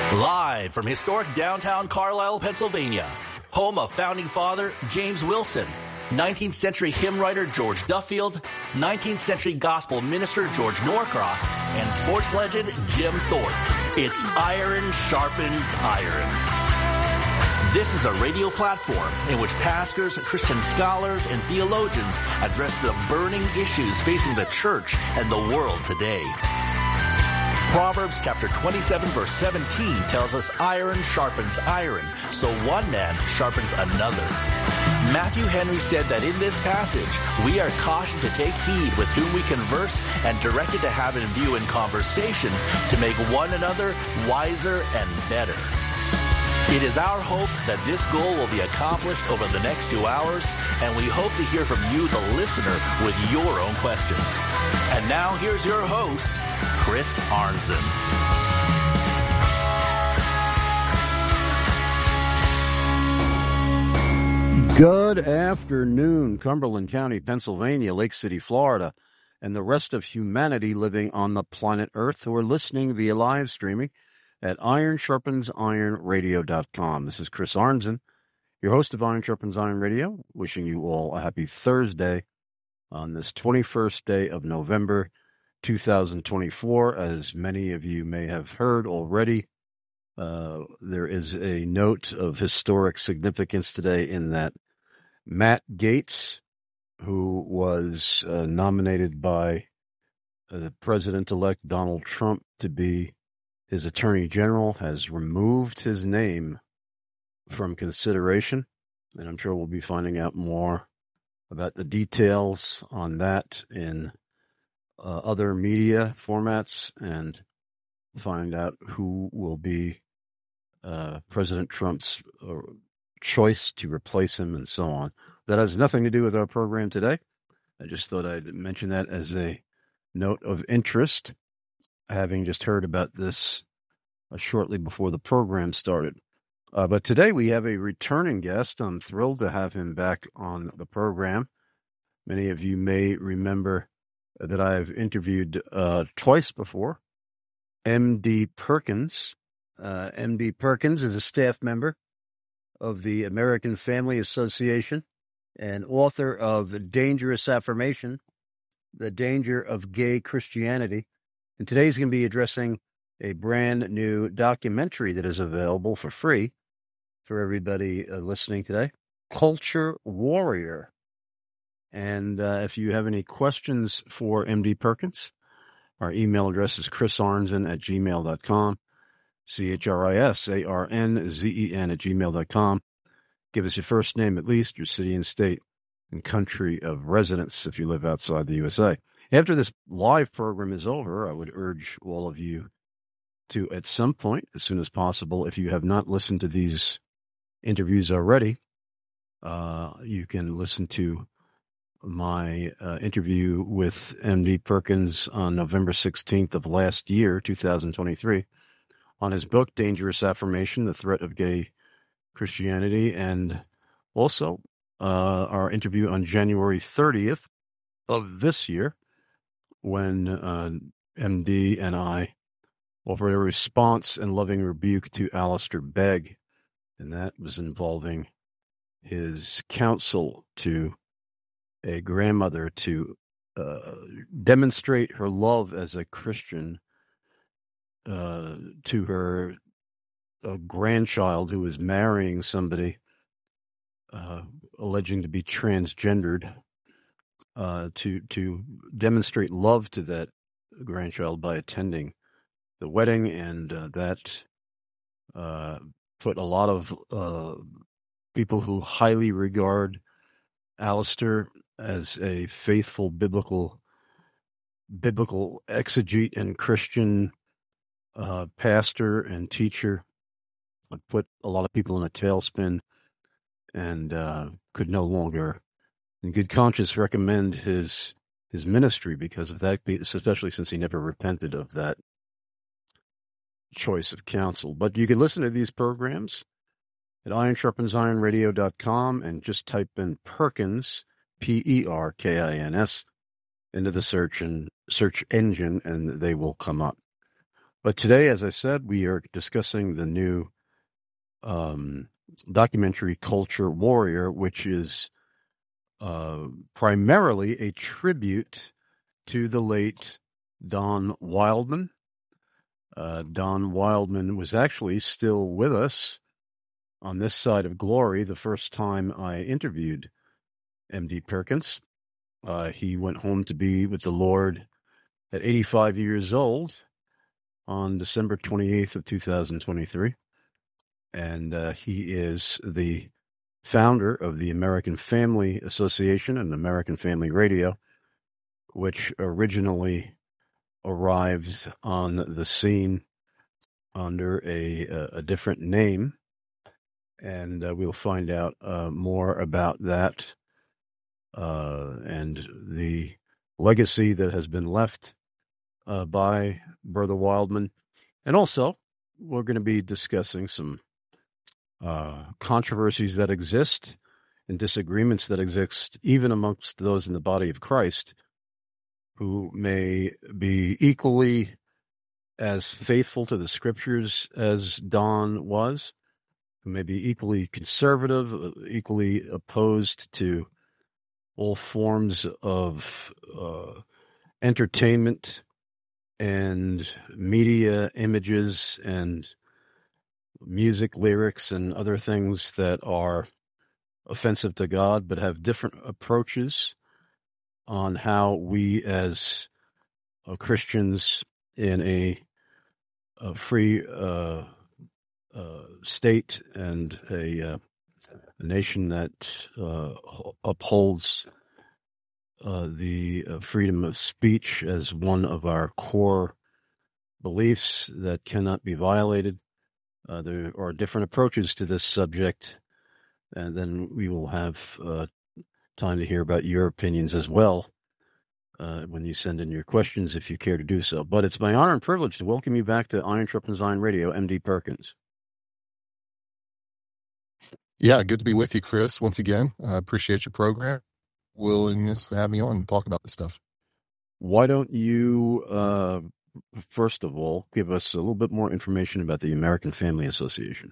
Live from historic downtown Carlisle, Pennsylvania, home of founding father James Wilson, 19th century hymn writer George Duffield, 19th century gospel minister George Norcross, and sports legend Jim Thorpe. It's Iron Sharpens Iron. This is a radio platform in which pastors, Christian scholars, and theologians address the burning issues facing the church and the world today. Proverbs chapter 27 verse 17 tells us iron sharpens iron, so one man sharpens another. Matthew Henry said that in this passage, we are cautioned to take heed with whom we converse and directed to have in view in conversation to make one another wiser and better. It is our hope that this goal will be accomplished over the next 2 hours, and we hope to hear from you, the listener, with your own questions. And now here's your host, Chris Arnzen. Good afternoon, Cumberland County, Pennsylvania, Lake City, Florida, and the rest of humanity living on the planet Earth who are listening via live streaming at ironsharpensironradio.com. This is Chris Arnzen, your host of Iron Sharpens Iron Radio, wishing you all a happy Thursday on this 21st day of November 2024. As many of you may have heard already, there is a note of historic significance today in that Matt Gaetz, who was nominated by President-elect Donald Trump to be his attorney general, has removed his name from consideration, and I'm sure we'll be finding out more about the details on that in other media formats and find out who will be President Trump's choice to replace him and so on. That has nothing to do with our program today. I just thought I'd mention that as a note of interest, having just heard about this shortly before the program started. But today we have a returning guest. I'm thrilled to have him back on the program. Many of you may remember that I've interviewed twice before. M.D. Perkins. M.D. Perkins is a staff member of the American Family Association and author of Dangerous Affirmation, The Danger of Gay Christianity. And today he's going to be addressing a brand new documentary that is available for free for everybody listening today, Culture Warrior. And if you have any questions for M.D. Perkins, our email address is chrisarnzen@gmail.com, CHRISARNZEN@gmail.com. Give us your first name at least, your city and state, and country of residence if you live outside the USA. After this live program is over, I would urge all of you to, at some point, as soon as possible, if you have not listened to these interviews already, you can listen to my interview with M.D. Perkins on November 16th of last year, 2023, on his book, Dangerous Affirmation, The Threat of Gay Christianity, and also our interview on January 30th of this year, when MD and I offered a response and loving rebuke to Alistair Begg, and that was involving his counsel to a grandmother to demonstrate her love as a Christian to her grandchild who was marrying somebody alleging to be transgendered, to demonstrate love to that grandchild by attending the wedding, and that put a lot of people who highly regard Alistair as a faithful biblical exegete and Christian pastor and teacher. It put a lot of people in a tailspin, and could no longer, in good conscience, recommend his ministry because of that, especially since he never repented of that choice of counsel. But you can listen to these programs at ironsharpensironradio.com and just type in Perkins, Perkins, into the search engine, and they will come up. But today, as I said, we are discussing the new documentary Culture Warrior, which is primarily a tribute to the late Don Wildman. Don Wildman was actually still with us on this side of glory the first time I interviewed M.D. Perkins. He went home to be with the Lord at 85 years old on December 28th of 2023. And he is the founder of the American Family Association and American Family Radio, which originally arrived on the scene under a different name. And we'll find out more about that and the legacy that has been left by Brother Wildman. And also, we're going to be discussing some controversies that exist and disagreements that exist even amongst those in the body of Christ who may be equally as faithful to the scriptures as Don was, who may be equally conservative, equally opposed to all forms of entertainment and media images and music lyrics and other things that are offensive to God, but have different approaches on how we as Christians in a free state and a nation that upholds the freedom of speech as one of our core beliefs that cannot be violated. There are different approaches to this subject, and then we will have time to hear about your opinions as well when you send in your questions, if you care to do so. But it's my honor and privilege to welcome you back to Iron Sharpens Iron Radio, M.D. Perkins. Yeah, good to be with you, Chris. Once again, I appreciate your program. Willingness to have me on and talk about this stuff. Why don't you, first of all, give us a little bit more information about the American Family Association?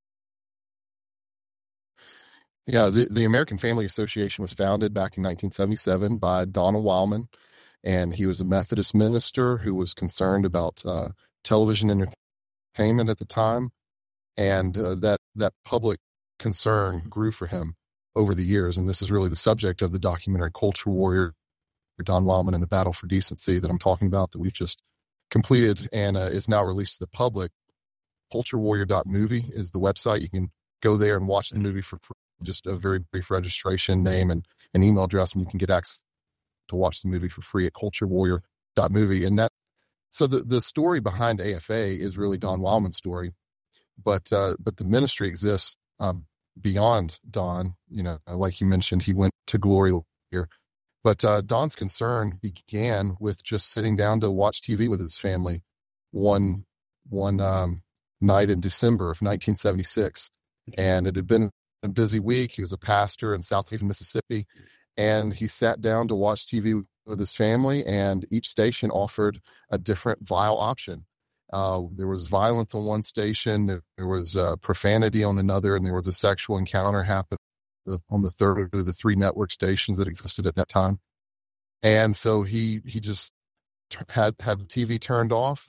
Yeah, the American Family Association was founded back in 1977 by Donald Wildman, and he was a Methodist minister who was concerned about television entertainment at the time, and that public concern grew for him over the years. And this is really the subject of the documentary Culture Warrior, Don Wildman and the Battle for Decency that I'm talking about, that we've just completed and is now released to the public. CultureWarrior.movie is the website. You can go there and watch the movie for just a very brief registration, name, and an email address, and you can get access to watch the movie for free at CultureWarrior.movie. And so the story behind AFA is really Don Wildman's story, but the ministry exists beyond Don. You know, like you mentioned, he went to glory here. But Don's concern began with just sitting down to watch TV with his family one night in December of 1976. And it had been a busy week. He was a pastor in South Haven, Mississippi, and he sat down to watch TV with his family, and each station offered a different vile option. There was violence on one station, there was profanity on another, and there was a sexual encounter happening on the third of the three network stations that existed at that time. And so he just had the TV turned off,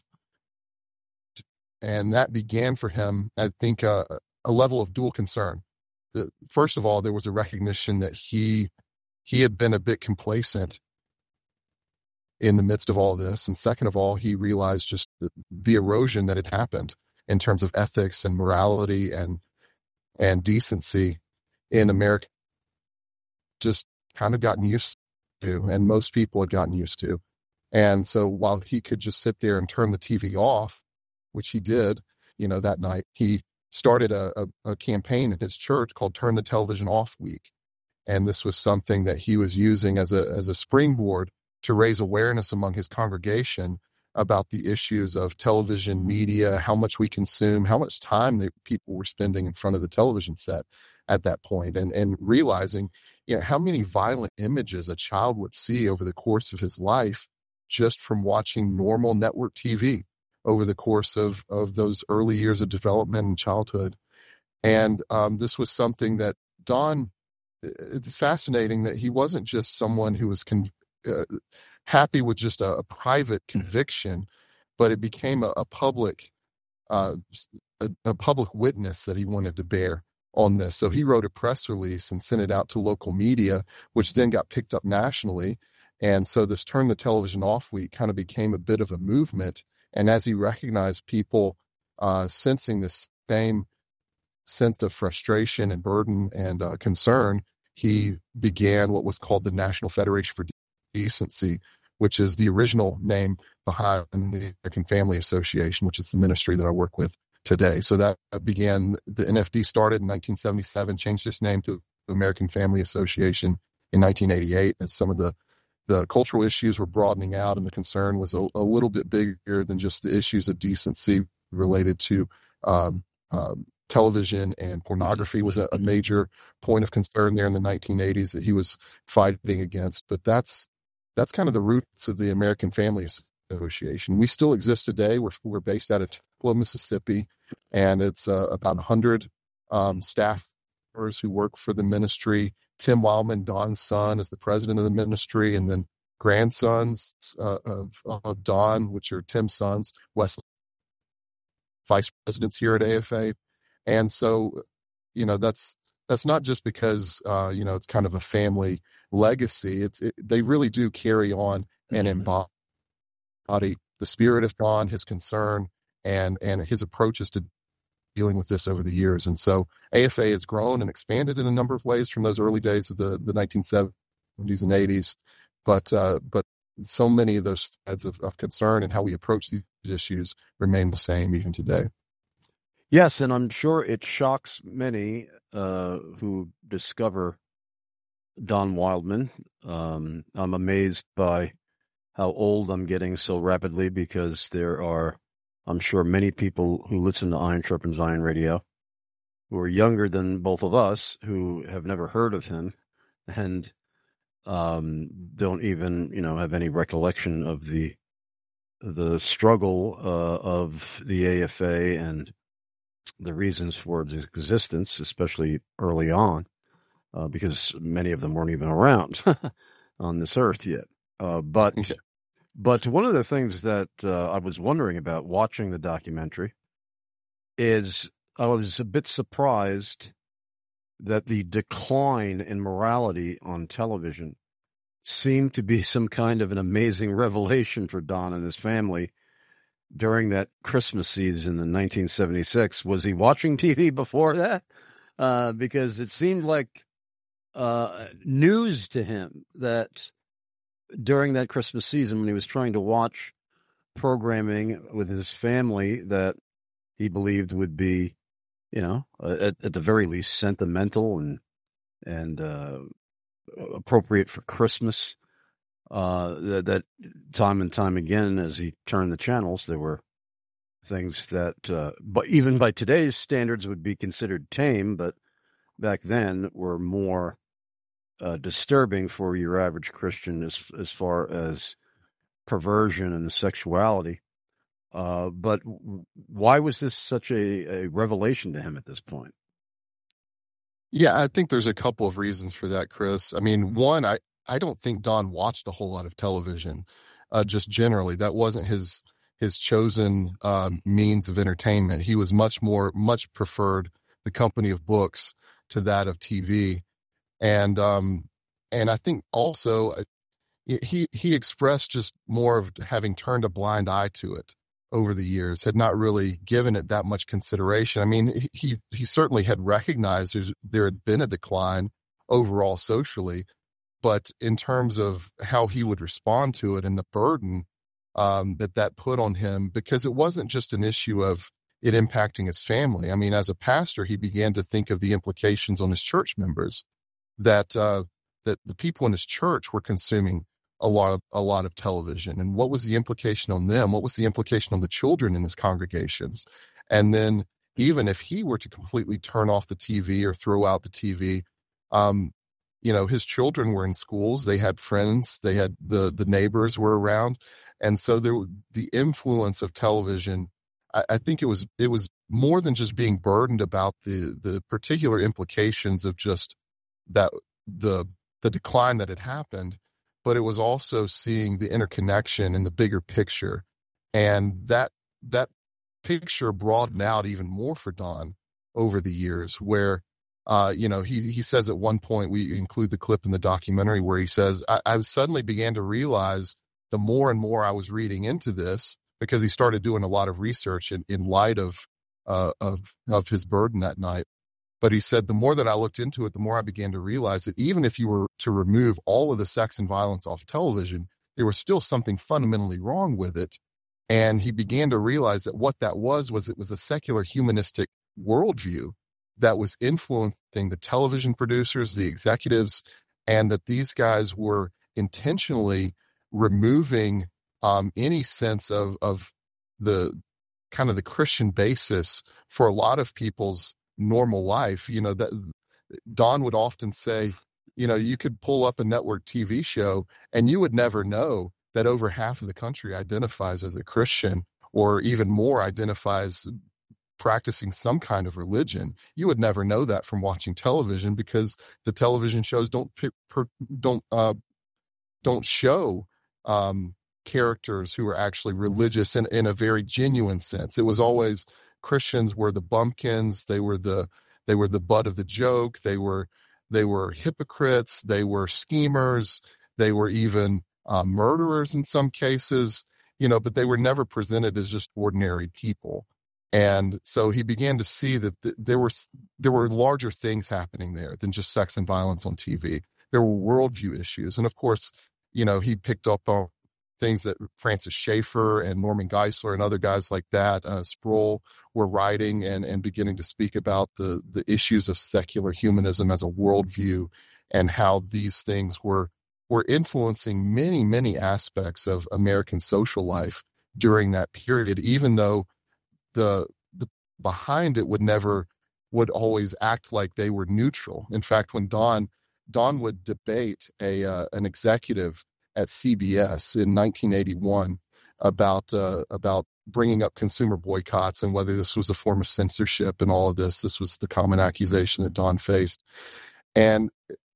and that began for him, I think, a level of dual concern. First of all, there was a recognition that he had been a bit complacent in the midst of all this. And second of all, he realized just the erosion that had happened in terms of ethics and morality and decency in America, just kind of gotten used to, and most people had gotten used to. And so while he could just sit there and turn the TV off, which he did, that night, he started a campaign at his church called Turn the Television Off Week. And this was something that he was using as a springboard to raise awareness among his congregation about the issues of television media, how much we consume, how much time that people were spending in front of the television set at that point, and realizing, how many violent images a child would see over the course of his life just from watching normal network TV over the course of those early years of development and childhood. And this was something that Don, it's fascinating that he wasn't just someone who was happy with just a private conviction, but it became a public public witness that he wanted to bear on this. So he wrote a press release and sent it out to local media, which then got picked up nationally. And so this Turn the Television Off Week kind of became a bit of a movement. And as he recognized people sensing this same sense of frustration and burden and concern, he began what was called the National Federation for Decency, which is the original name behind the American Family Association, which is the ministry that I work with today. So that began, the NFD started in 1977, changed its name to American Family Association in 1988 as some of the cultural issues were broadening out, and the concern was a little bit bigger than just the issues of decency related to television, and pornography was a major point of concern there in the 1980s that he was fighting against. But that's kind of the roots of the American Family Association. We still exist today. We're based out of Tupelo, Mississippi, and it's about 100 staffers who work for the ministry. Tim Wildman, Don's son, is the president of the ministry, and then grandsons of Don, which are Tim's sons, Wesley, vice presidents here at AFA. And so, that's not just because, it's kind of a family legacy. They really do carry on and embody the spirit of Don, his concern, and his approaches to dealing with this over the years. And so AFA has grown and expanded in a number of ways from those early days of the 1970s and 80s. But so many of those threads of concern and how we approach these issues remain the same even today. Yes, and I'm sure it shocks many who discover Don Wildman. I'm amazed by how old I'm getting so rapidly, because there are, I'm sure, many people who listen to Iron Sharpens Iron Radio who are younger than both of us, who have never heard of him and don't even, have any recollection of the struggle of the AFA and the reasons for its existence, especially early on, because many of them weren't even around on this earth yet. But one of the things that I was wondering about watching the documentary is I was a bit surprised that the decline in morality on television seemed to be some kind of an amazing revelation for Don and his family during that Christmas season in 1976. Was he watching TV before that? Because it seemed like news to him that during that Christmas season, when he was trying to watch programming with his family that he believed would be, at the very least sentimental and appropriate for Christmas, that time and time again, as he turned the channels, there were things that, but even by today's standards, would be considered tame, but back then were more disturbing for your average Christian as far as perversion and sexuality. But why was this such a revelation to him at this point? Yeah, I think there's a couple of reasons for that, Chris. I mean, one, I don't think Don watched a whole lot of television, just generally. That wasn't his chosen means of entertainment. He was much preferred the company of books to that of TV. And I think also he expressed just more of having turned a blind eye to it over the years, had not really given it that much consideration. I mean, he certainly had recognized there had been a decline overall socially, but in terms of how he would respond to it and the burden that put on him, because it wasn't just an issue of it impacting his family. I mean, as a pastor, he began to think of the implications on his church members, that the people in his church were consuming a lot of television, and what was the implication on them? What was the implication on the children in his congregations? And then even if he were to completely turn off the TV or throw out the TV, his children were in schools, they had friends, they had the neighbors were around. And so the influence of television, I think it was more than just being burdened about the particular implications of just that the decline that had happened, but it was also seeing the interconnection in the bigger picture. And that picture broadened out even more for Don over the years, where he says at one point, we include the clip in the documentary where he says, I suddenly began to realize the more and more I was reading into this, because he started doing a lot of research in light of his burden that night. But he said, the more that I looked into it, the more I began to realize that even if you were to remove all of the sex and violence off television, there was still something fundamentally wrong with it. And he began to realize that what that was it was a secular humanistic worldview that was influencing the television producers, the executives, and that these guys were intentionally removing any sense of the kind of the Christian basis for a lot of people's normal life. That Don would often say, you could pull up a network TV show and you would never know that over half of the country identifies as a Christian, or even more identifies practicing some kind of religion. You would never know that from watching television, because the television shows don't show characters who are actually religious in a very genuine sense. It was always Christians were the bumpkins. They were the butt of the joke. They were hypocrites. They were schemers. They were even murderers in some cases, but they were never presented as just ordinary people. And so he began to see that there were larger things happening there than just sex and violence on TV. There were worldview issues. And of course, he picked up on things that Francis Schaeffer and Norman Geisler and other guys like that, Sproul, were writing and beginning to speak about the issues of secular humanism as a worldview, and how these things were influencing many, many aspects of American social life during that period, even though the behind it would always act like they were neutral. In fact, when Don would debate an executive at CBS in 1981 about bringing up consumer boycotts and whether this was a form of censorship and all of this. This was the common accusation that Don faced, and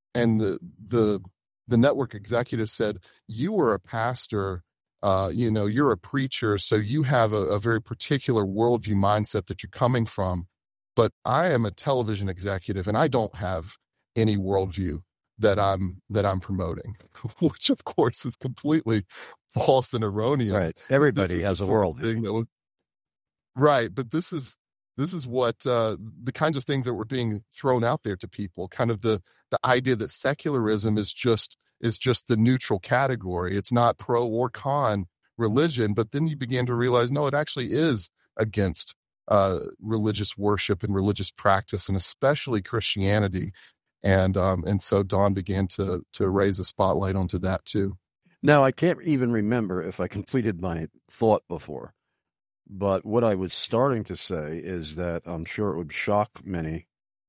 the network executive said, "You were a pastor, you're a preacher, so you have a very particular worldview mindset that you're coming from, but I am a television executive and I don't have any worldview that I'm promoting," which of course is completely false and erroneous. Right. Everybody has a worldview. Right. But this is what the kinds of things that were being thrown out there to people, kind of the idea that secularism is just the neutral category. It's not pro or con religion. But then you began to realize, no, it actually is against religious worship and religious practice, and especially Christianity. And so Don began to raise a spotlight onto that too. Now, I can't even remember if I completed my thought before, but what I was starting to say is that I'm sure it would shock many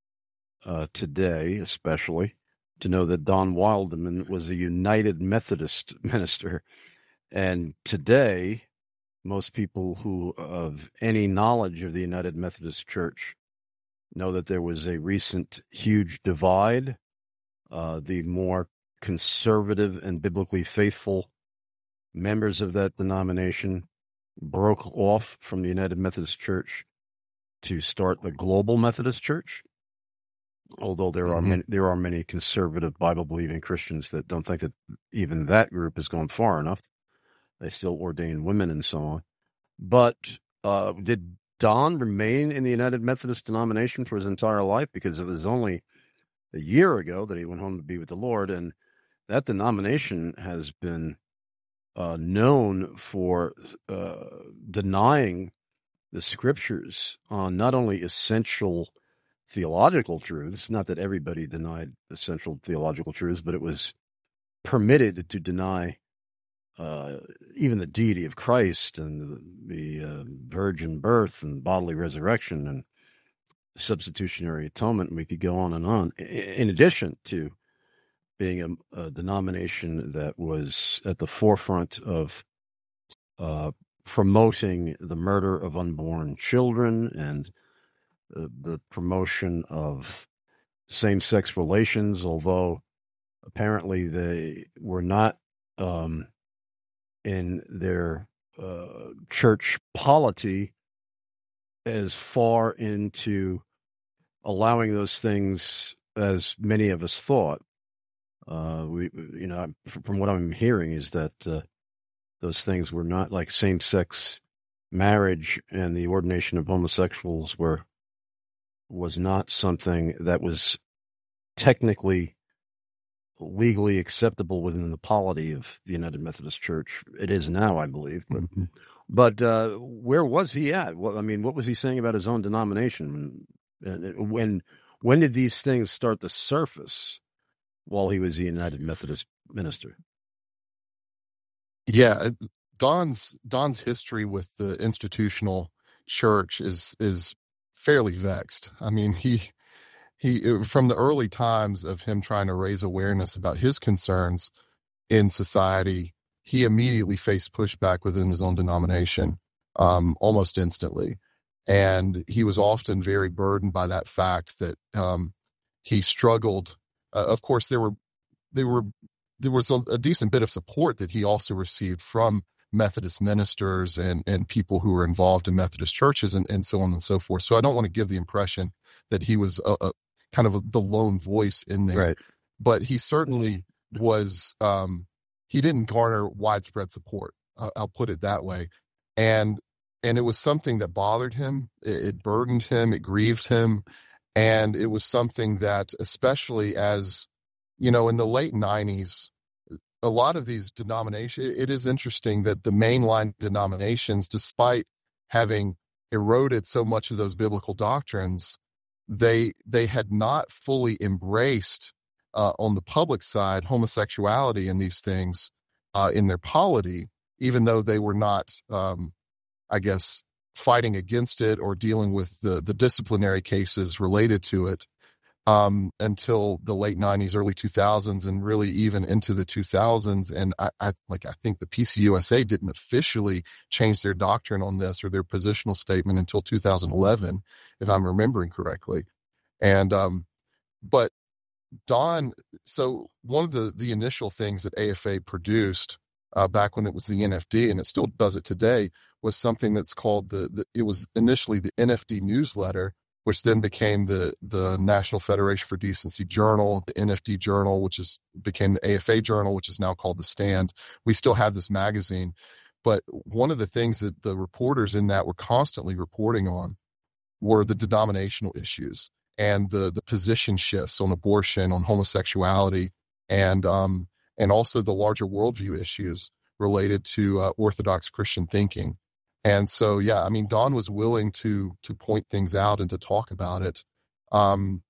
today, especially, to know that Don Wildman was a United Methodist minister. And today, most people who have any knowledge of the United Methodist Church know that there was a recent huge divide. The more conservative and biblically faithful members of that denomination broke off from the United Methodist Church to start the Global Methodist Church. Although there are many conservative Bible-believing Christians that don't think that even that group has gone far enough. They still ordain women and so on. But did Don remain in the United Methodist denomination for his entire life? Because it was only a year ago that he went home to be with the Lord, and that denomination has been known for denying the scriptures on not only essential theological truths, not that everybody denied essential theological truths, but it was permitted to deny even the deity of Christ and the virgin birth and bodily resurrection and substitutionary atonement. And we could go on and on, in addition to being a denomination that was at the forefront of promoting the murder of unborn children and the promotion of same-sex relations, although apparently they were not in their church polity as far into allowing those things as many of us thought. From what I'm hearing is that those things were not like same-sex marriage, and the ordination of homosexuals was not something that was technically legally acceptable within the polity of the United Methodist Church. It is now, I believe. Mm-hmm. But where was he at? What was he saying about his own denomination? When did these things start to surface while he was a United Methodist minister? Yeah, Don's history with the institutional church is fairly vexed. I mean, he from the early times of him trying to raise awareness about his concerns in society, he immediately faced pushback within his own denomination, almost instantly. And he was often very burdened by that fact that he struggled. Of course, there was a decent bit of support that he also received from Methodist ministers and people who were involved in Methodist churches and so on and so forth. So I don't want to give the impression that he was the lone voice in there, right. But he certainly was. He didn't garner widespread support. I'll put it that way, and it was something that bothered him. It burdened him. It grieved him, and it was something that, especially as in the late 90s. A lot of these denominations, it is interesting that the mainline denominations, despite having eroded so much of those biblical doctrines, they had not fully embraced on the public side homosexuality and these things in their polity, even though they were not, fighting against it or dealing with the disciplinary cases related to it. Until the late 90s, early 2000s, and really even into the 2000s. And I think the PCUSA didn't officially change their doctrine on this or their positional statement until 2011, if I'm remembering correctly. And, but Don, so one of the initial things that AFA produced back when it was the NFD, and it still does it today, was something that's called it was initially the NFD newsletter, which then became the National Federation for Decency Journal, the NFD Journal, which became the AFA Journal, which is now called The Stand. We still have this magazine. But one of the things that the reporters in that were constantly reporting on were the denominational issues and the position shifts on abortion, on homosexuality, and also the larger worldview issues related to Orthodox Christian thinking. And so, yeah, I mean, Don was willing to point things out and to talk about it. When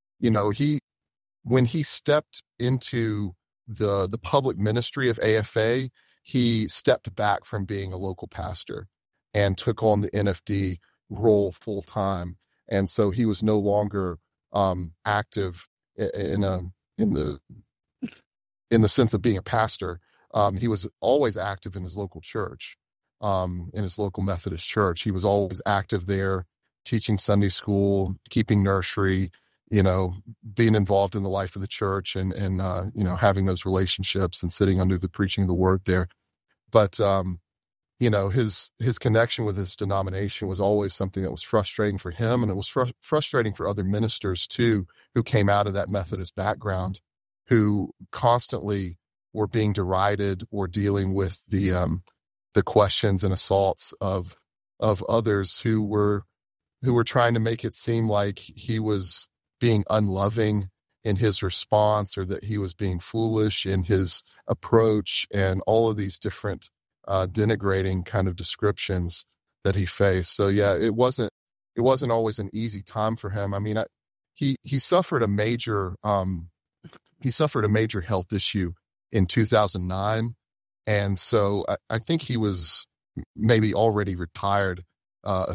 he stepped into the public ministry of AFA, he stepped back from being a local pastor and took on the NFD role full time. And so he was no longer active in the sense of being a pastor. He was always active in his local church. In his local Methodist church. He was always active there, teaching Sunday school, keeping nursery, being involved in the life of the church and having those relationships and sitting under the preaching of the word there. But, his connection with his denomination was always something that was frustrating for him. And it was frustrating for other ministers too, who came out of that Methodist background, who constantly were being derided or dealing with the questions and assaults of others who were trying to make it seem like he was being unloving in his response or that he was being foolish in his approach and all of these different denigrating kind of descriptions that he faced. So yeah, it wasn't always an easy time for him. I mean, he suffered a major health issue in 2009. And so I think he was maybe already retired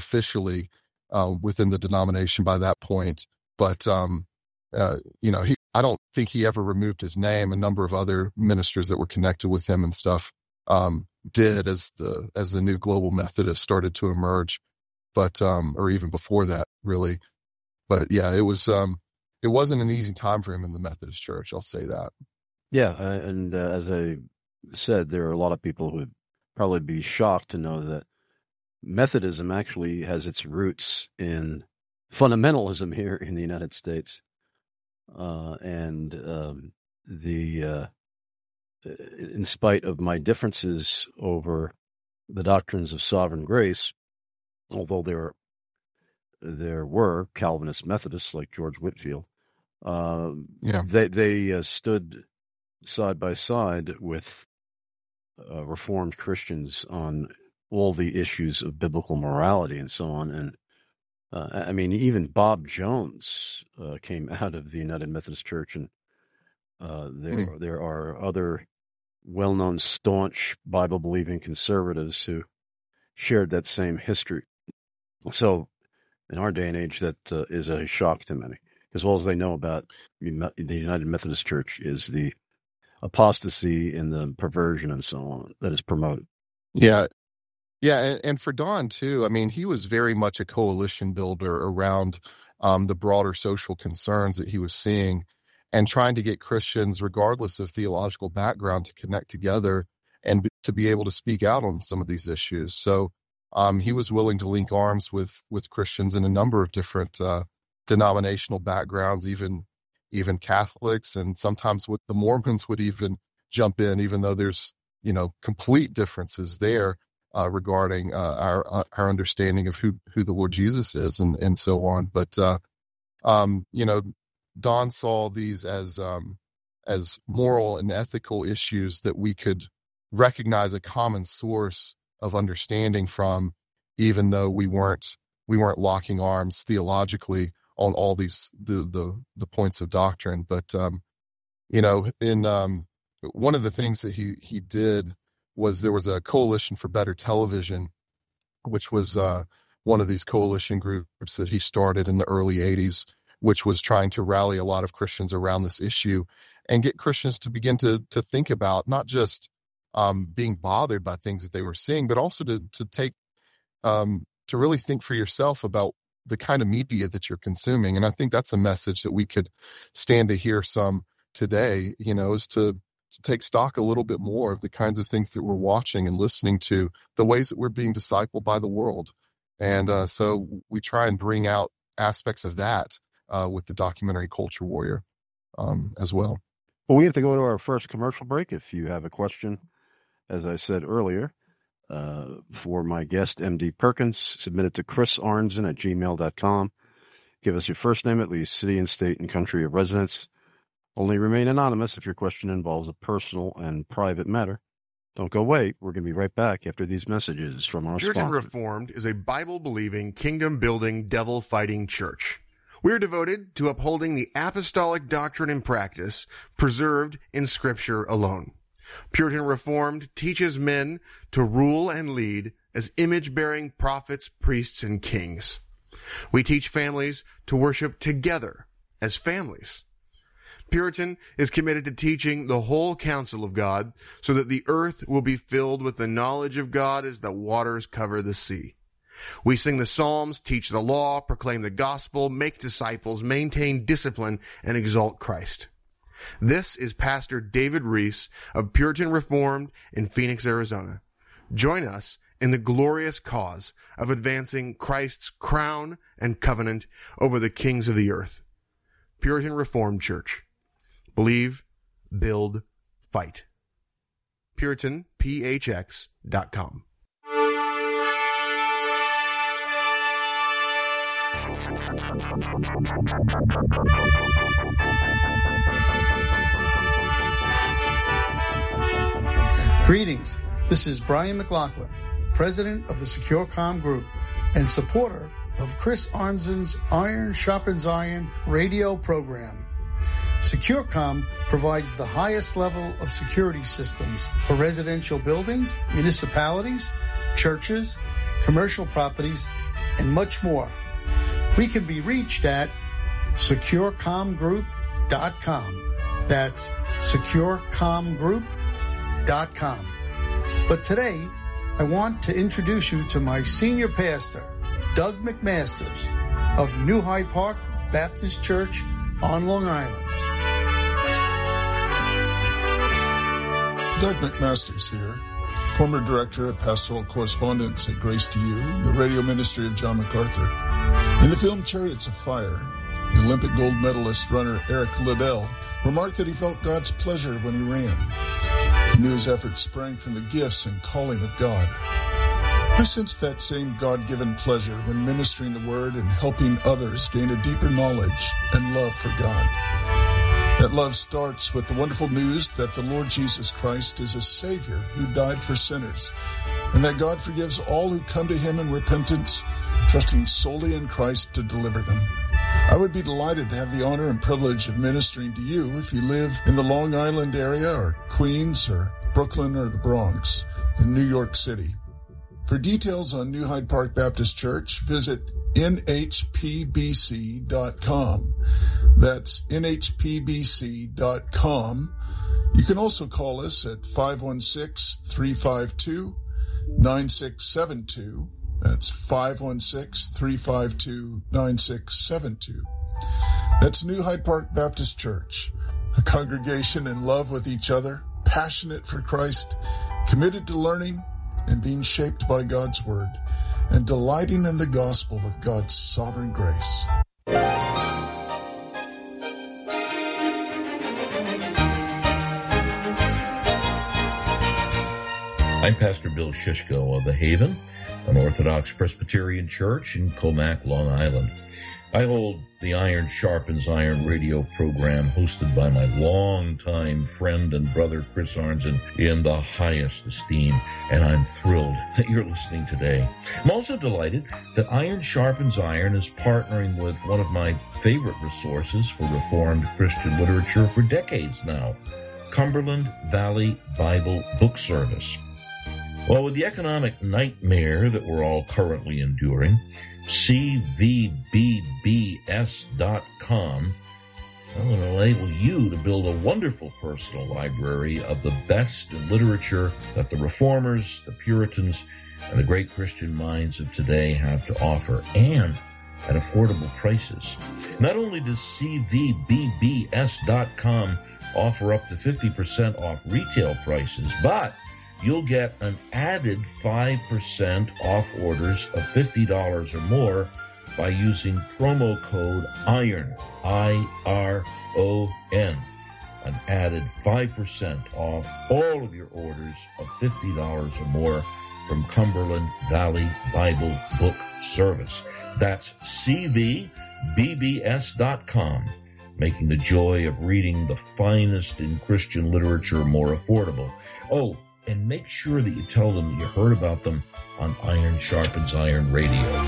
officially within the denomination by that point. But, he I don't think he ever removed his name. A number of other ministers that were connected with him and stuff did as the new Global Methodist started to emerge, but or even before that, really. But yeah, it wasn't an easy time for him in the Methodist Church. I'll say that. Yeah, and as I said, there are a lot of people who would probably be shocked to know that Methodism actually has its roots in fundamentalism here in the United States. In spite of my differences over the doctrines of sovereign grace, although there were Calvinist Methodists like George Whitefield, they stood side by side with Reformed Christians on all the issues of biblical morality and so on. And I mean, even Bob Jones came out of the United Methodist Church, and there are other well-known staunch Bible-believing conservatives who shared that same history. So in our day and age, that is a shock to many, because all they know about the United Methodist Church is the apostasy and the perversion and so on that is promoted. Yeah. Yeah, and for Don, too, I mean, he was very much a coalition builder around the broader social concerns that he was seeing, and trying to get Christians, regardless of theological background, to connect together and to be able to speak out on some of these issues. So he was willing to link arms with Christians in a number of different denominational backgrounds, even Catholics, and sometimes with the Mormons would even jump in, even though there's, complete differences there. Regarding our understanding of who the Lord Jesus is and so on. But, Don saw these as moral and ethical issues that we could recognize a common source of understanding from, even though we weren't locking arms theologically on all these, the points of doctrine. But, in one of the things that he did was there was a Coalition for Better Television, which was one of these coalition groups that he started in the early 80s, which was trying to rally a lot of Christians around this issue and get Christians to begin to think about not just being bothered by things that they were seeing, but also to take to really think for yourself about the kind of media that you're consuming. And I think that's a message that we could stand to hear some today, is to take stock a little bit more of the kinds of things that we're watching and listening to, the ways that we're being discipled by the world. And so we try and bring out aspects of that with the documentary Culture Warrior as well. Well, we have to go to our first commercial break. If you have a question, as I said earlier, for my guest, MD Perkins, submit it to chrisarnzen@gmail.com. Give us your first name, at least city and state and country of residence. Only remain anonymous if your question involves a personal and private matter. Don't go away. We're going to be right back after these messages from our sponsor. Puritan Reformed is a Bible-believing, kingdom-building, devil-fighting church. We're devoted to upholding the apostolic doctrine and practice preserved in Scripture alone. Puritan Reformed teaches men to rule and lead as image-bearing prophets, priests, and kings. We teach families to worship together as families. Puritan is committed to teaching the whole counsel of God so that the earth will be filled with the knowledge of God as the waters cover the sea. We sing the Psalms, teach the law, proclaim the gospel, make disciples, maintain discipline, and exalt Christ. This is Pastor David Reese of Puritan Reformed in Phoenix, Arizona. Join us in the glorious cause of advancing Christ's crown and covenant over the kings of the earth. Puritan Reformed Church. Believe, build, fight. PuritanPHX.com. Greetings. This is Brian McLaughlin, president of the SecureCom Group and supporter of Chris Arnzen's Iron Sharpens Iron radio program. SecureCom provides the highest level of security systems for residential buildings, municipalities, churches, commercial properties, and much more. We can be reached at securecomgroup securecomgroup.com. That's securecomgroup.com. But today, I want to introduce you to my senior pastor, Doug McMasters of New Hyde Park Baptist Church on Long Island. Doug McMasters here, former director of pastoral correspondence at Grace to You, the radio ministry of John MacArthur. In the film Chariots of Fire, the Olympic gold medalist runner Eric Liddell remarked that he felt God's pleasure when he ran. He knew his efforts sprang from the gifts and calling of God. I sensed that same God-given pleasure when ministering the Word and helping others gain a deeper knowledge and love for God. That love starts with the wonderful news that the Lord Jesus Christ is a Savior who died for sinners, and that God forgives all who come to Him in repentance, trusting solely in Christ to deliver them. I would be delighted to have the honor and privilege of ministering to you if you live in the Long Island area or Queens or Brooklyn or the Bronx in New York City. For details on New Hyde Park Baptist Church, visit nhpbc.com. That's nhpbc.com. You can also call us at 516-352-9672. That's 516-352-9672. That's New Hyde Park Baptist Church, a congregation in love with each other, passionate for Christ, committed to learning and being shaped by God's Word, and delighting in the gospel of God's sovereign grace. I'm Pastor Bill Shishko of The Haven, an Orthodox Presbyterian church in Comac, Long Island. I hold the Iron Sharpens Iron radio program hosted by my longtime friend and brother Chris Arnzen in the highest esteem, and I'm thrilled that you're listening today. I'm also delighted that Iron Sharpens Iron is partnering with one of my favorite resources for Reformed Christian literature for decades now, Cumberland Valley Bible Book Service. Well, with the economic nightmare that we're all currently enduring, cvbbs.com will enable you to build a wonderful personal library of the best in literature that the Reformers, the Puritans, and the great Christian minds of today have to offer, and at affordable prices. Not only does cvbbs.com offer up to 50% off retail prices, but you'll get an added 5% off orders of $50 or more by using promo code IRON, I-R-O-N. An added 5% off all of your orders of $50 or more from Cumberland Valley Bible Book Service. That's cvbbs.com, making the joy of reading the finest in Christian literature more affordable. Oh, and make sure that you tell them that you heard about them on Iron Sharpens Iron Radio.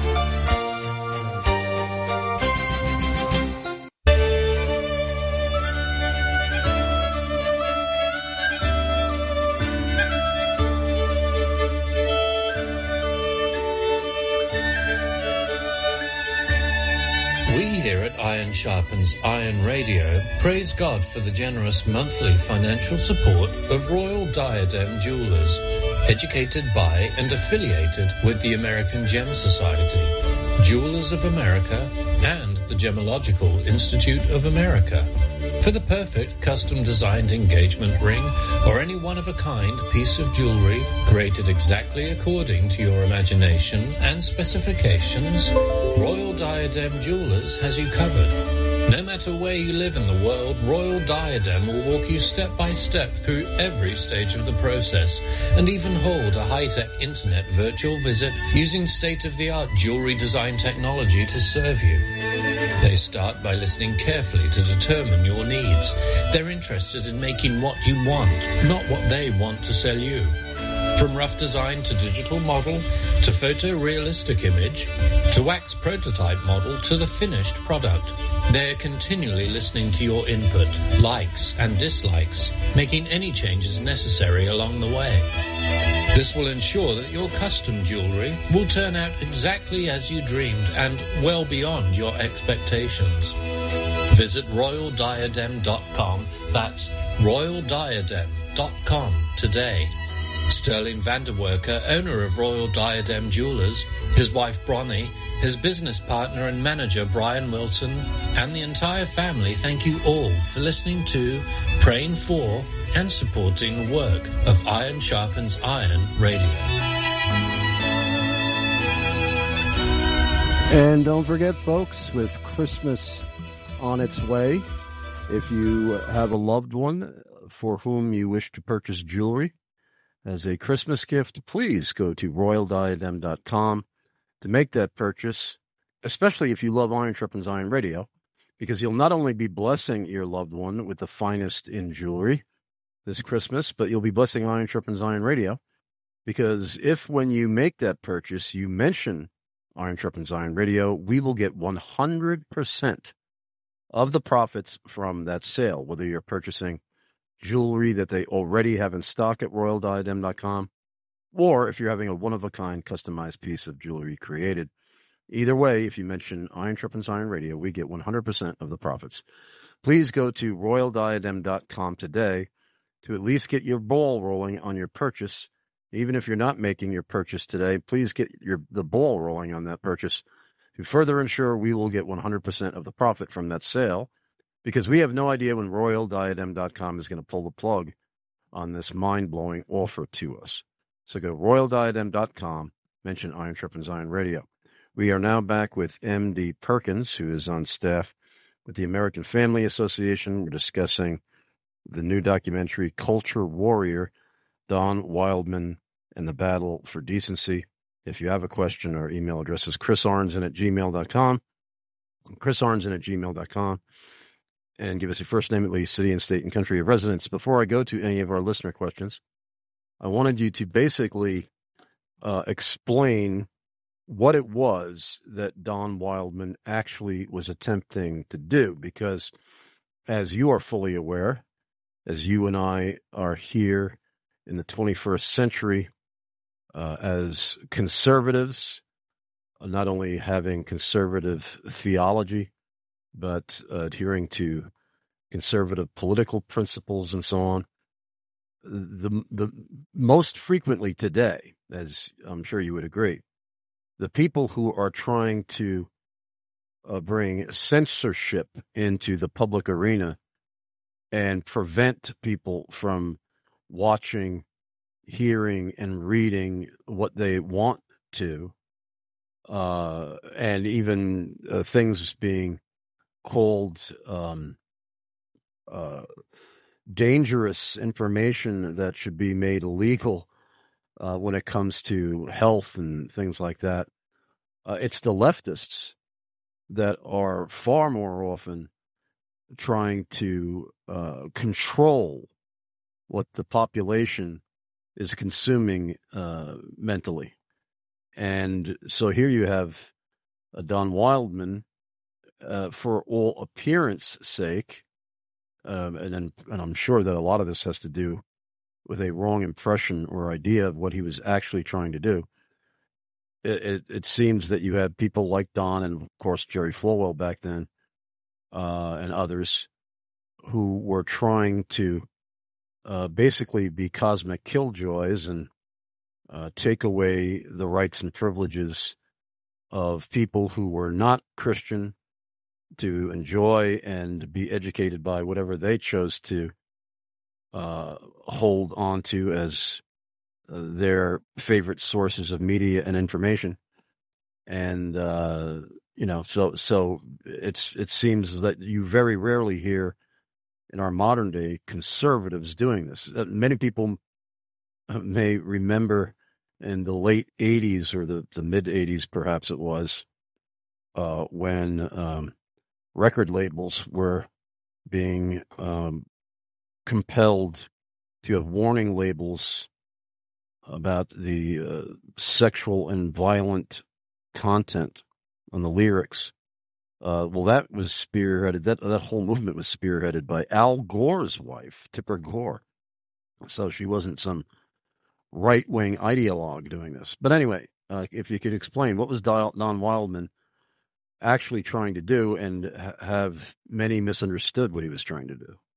We here at Iron Sharpens Iron Radio praise God for the generous monthly financial support of Royal Diadem Jewelers, educated by and affiliated with the American Gem Society, Jewelers of America, and the Gemological Institute of America. For the perfect custom-designed engagement ring or any one-of-a-kind piece of jewelry created exactly according to your imagination and specifications, Royal Diadem Jewelers has you covered. No matter where you live in the world, Royal Diadem will walk you step by step through every stage of the process and even hold a high-tech internet virtual visit using state-of-the-art jewelry design technology to serve you. They start by listening carefully to determine your needs. They're interested in making what you want, not what they want to sell you. From rough design to digital model, to photorealistic image, to wax prototype model, to the finished product, they're continually listening to your input, likes and dislikes, making any changes necessary along the way. This will ensure that your custom jewelry will turn out exactly as you dreamed and well beyond your expectations. Visit royaldiadem.com. That's royaldiadem.com today. Sterling Vanderwerker, owner of Royal Diadem Jewelers, his wife Bronnie, his business partner and manager Brian Wilson, and the entire family thank you all for listening to, praying for, and supporting the work of Iron Sharpens Iron Radio. And don't forget, folks, with Christmas on its way, if you have a loved one for whom you wish to purchase jewelry as a Christmas gift, please go to royaldiadem.com to make that purchase, especially if you love Iron Sharpens Iron Radio, because you'll not only be blessing your loved one with the finest in jewelry this Christmas, but you'll be blessing Iron Sharpens Iron Radio, because if when you make that purchase you mention Iron Sharpens Iron Radio, we will get 100% of the profits from that sale, whether you're purchasing jewelry that they already have in stock at royaldiadem.com, or if you're having a one-of-a-kind customized piece of jewelry created. Either way, if you mention Iron Sharpens Iron Radio, we get 100% of the profits. Please go to royaldiadem.com today to at least get your ball rolling on your purchase. Even if you're not making your purchase today, please get the ball rolling on that purchase to further ensure we will get 100% of the profit from that sale, because we have no idea when royaldiadem.com is going to pull the plug on this mind-blowing offer to us. So go to royaldiadem.com, mention Iron Sharpens Iron Radio. We are now back with M.D. Perkins, who is on staff with the American Family Association. We're discussing the new documentary, Culture Warrior, Don Wildman and the Battle for Decency. If you have a question, our email address is chrisarnson@gmail.com, chrisarnson@gmail.com, and give us your first name, at least, city and state and country of residence. Before I go to any of our listener questions, I wanted you to basically explain what it was that Don Wildman actually was attempting to do, because as you are fully aware, as you and I are here in the 21st century, as conservatives, not only having conservative theology, but adhering to conservative political principles and so on, the most frequently today, as I'm sure you would agree, the people who are trying to bring censorship into the public arena and prevent people from watching, hearing, and reading what they want to, and even things being called dangerous information that should be made illegal when it comes to health and things like that. It's the leftists that are far more often trying to control what the population is consuming mentally. And so here you have Don Wildman, for all appearance sake, and I'm sure that a lot of this has to do with a wrong impression or idea of what he was actually trying to do. It seems that you had people like Don and, of course, Jerry Falwell back then, and others who were trying to basically be cosmic killjoys and take away the rights and privileges of people who were not Christian to enjoy and be educated by whatever they chose to hold on to as their favorite sources of media and information. And, so it seems that you very rarely hear in our modern day conservatives doing this. Many people may remember in the late 80s or the mid 80s, perhaps it was, when record labels were being compelled to have warning labels about the sexual and violent content on the lyrics. That was spearheaded. That whole movement was spearheaded by Al Gore's wife, Tipper Gore. So she wasn't some right-wing ideologue doing this. But anyway, if you could explain, what was Don Wildman actually trying to do, and have many misunderstood what he was trying to do.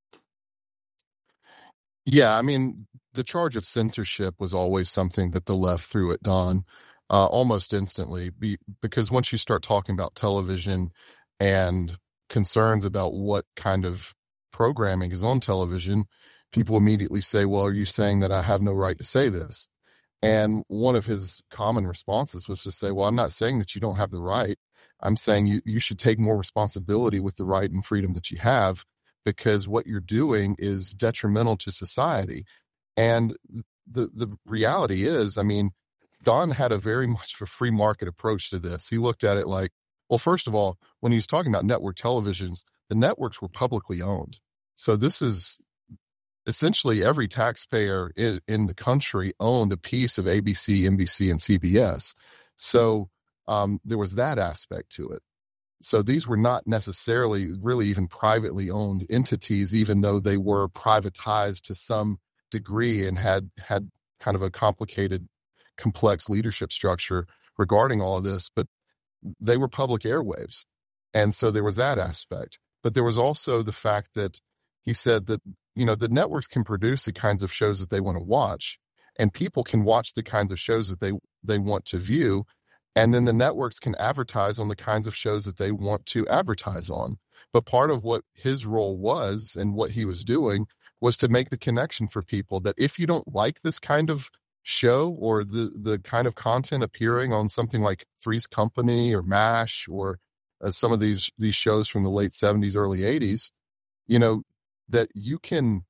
Yeah, I mean, the charge of censorship was always something that the left threw at Don almost instantly, because once you start talking about television and concerns about what kind of programming is on television, people immediately say, well, are you saying that I have no right to say this? And one of his common responses was to say, well, I'm not saying that you don't have the right. I'm saying you should take more responsibility with the right and freedom that you have, because what you're doing is detrimental to society. And the reality is, I mean, Don had a very much of a free market approach to this. He looked at it like, well, first of all, when he was talking about network televisions, the networks were publicly owned. So this is essentially every taxpayer in the country owned a piece of ABC, NBC, and CBS. So there was that aspect to it. So these were not necessarily really even privately owned entities, even though they were privatized to some degree and had kind of a complicated, complex leadership structure regarding all of this, but they were public airwaves. And so there was that aspect. But there was also the fact that he said that, you know, the networks can produce the kinds of shows that they want to watch, and people can watch the kinds of shows that they want to view. And then the networks can advertise on the kinds of shows that they want to advertise on. But part of what his role was and what he was doing was to make the connection for people that if you don't like this kind of show or the kind of content appearing on something like Three's Company or MASH or some of these shows from the late 70s, early 80s, you know, that you can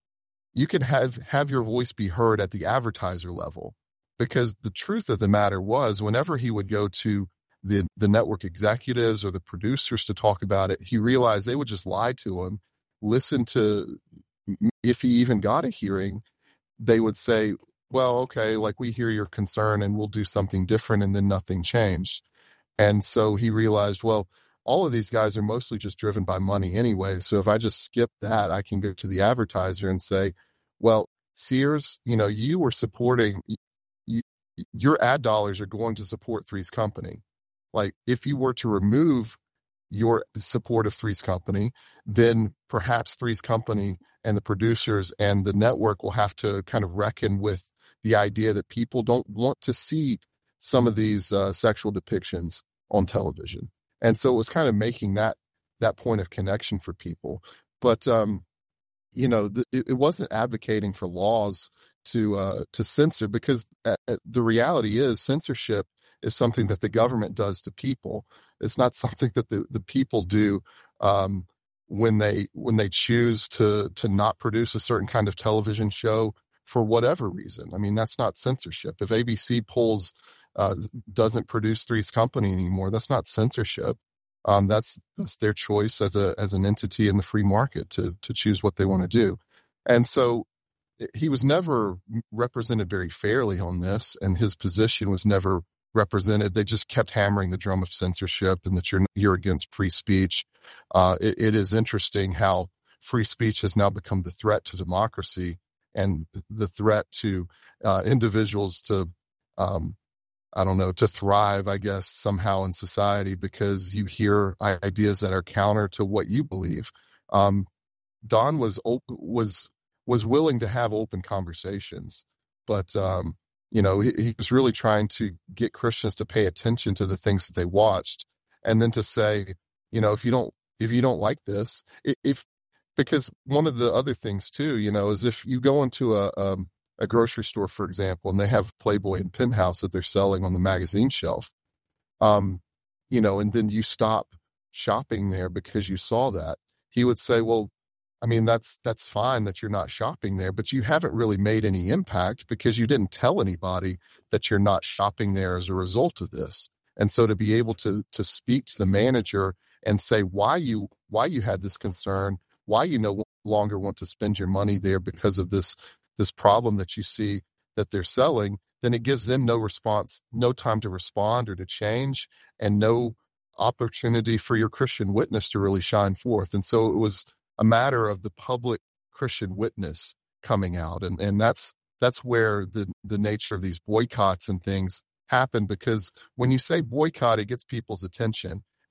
have your voice be heard at the advertiser level. Because the truth of the matter was, whenever he would go to the network executives or the producers to talk about it, he realized they would just lie to him, listen to, if he even got a hearing, they would say, well, okay, like we hear your concern and we'll do something different, and then nothing changed. And so he realized, well, all of these guys are mostly just driven by money anyway. So if I just skip that, I can go to the advertiser and say, well, Sears, you know, you were supporting, your ad dollars are going to support Three's Company. Like if you were to remove your support of Three's Company, then perhaps Three's Company and the producers and the network will have to kind of reckon with the idea that people don't want to see some of these sexual depictions on television. And so it was kind of making that point of connection for people. But, you know, it wasn't advocating for laws to censor, because the reality is censorship is something that the government does to people. It's not something that the people do when they choose to not produce a certain kind of television show for whatever reason. I mean, that's not censorship. If ABC doesn't produce Three's Company anymore, that's not censorship. That's their choice as an entity in the free market to choose what they want to do. And so he was never represented very fairly on this, and his position was never represented. They just kept hammering the drum of censorship and that you're against free speech. It is interesting how free speech has now become the threat to democracy and the threat to individuals to, to thrive, I guess, somehow in society, because you hear ideas that are counter to what you believe. Don was willing to have open conversations, but he was really trying to get Christians to pay attention to the things that they watched, and then to say, if you don't like this, because one of the other things too, is if you go into a grocery store, for example, and they have Playboy and Penthouse that they're selling on the magazine shelf, and then you stop shopping there because you saw that, he would say, well, I mean, that's fine that you're not shopping there, but you haven't really made any impact because you didn't tell anybody that you're not shopping there as a result of this. And so to be able to speak to the manager and say why you had this concern, why you no longer want to spend your money there because of this problem that you see that they're selling, then it gives them no response, no time to respond or to change, and no opportunity for your Christian witness to really shine forth. And so it was a matter of the public Christian witness coming out. And that's where the nature of these boycotts and things happen, because when you say boycott, it gets people's attention.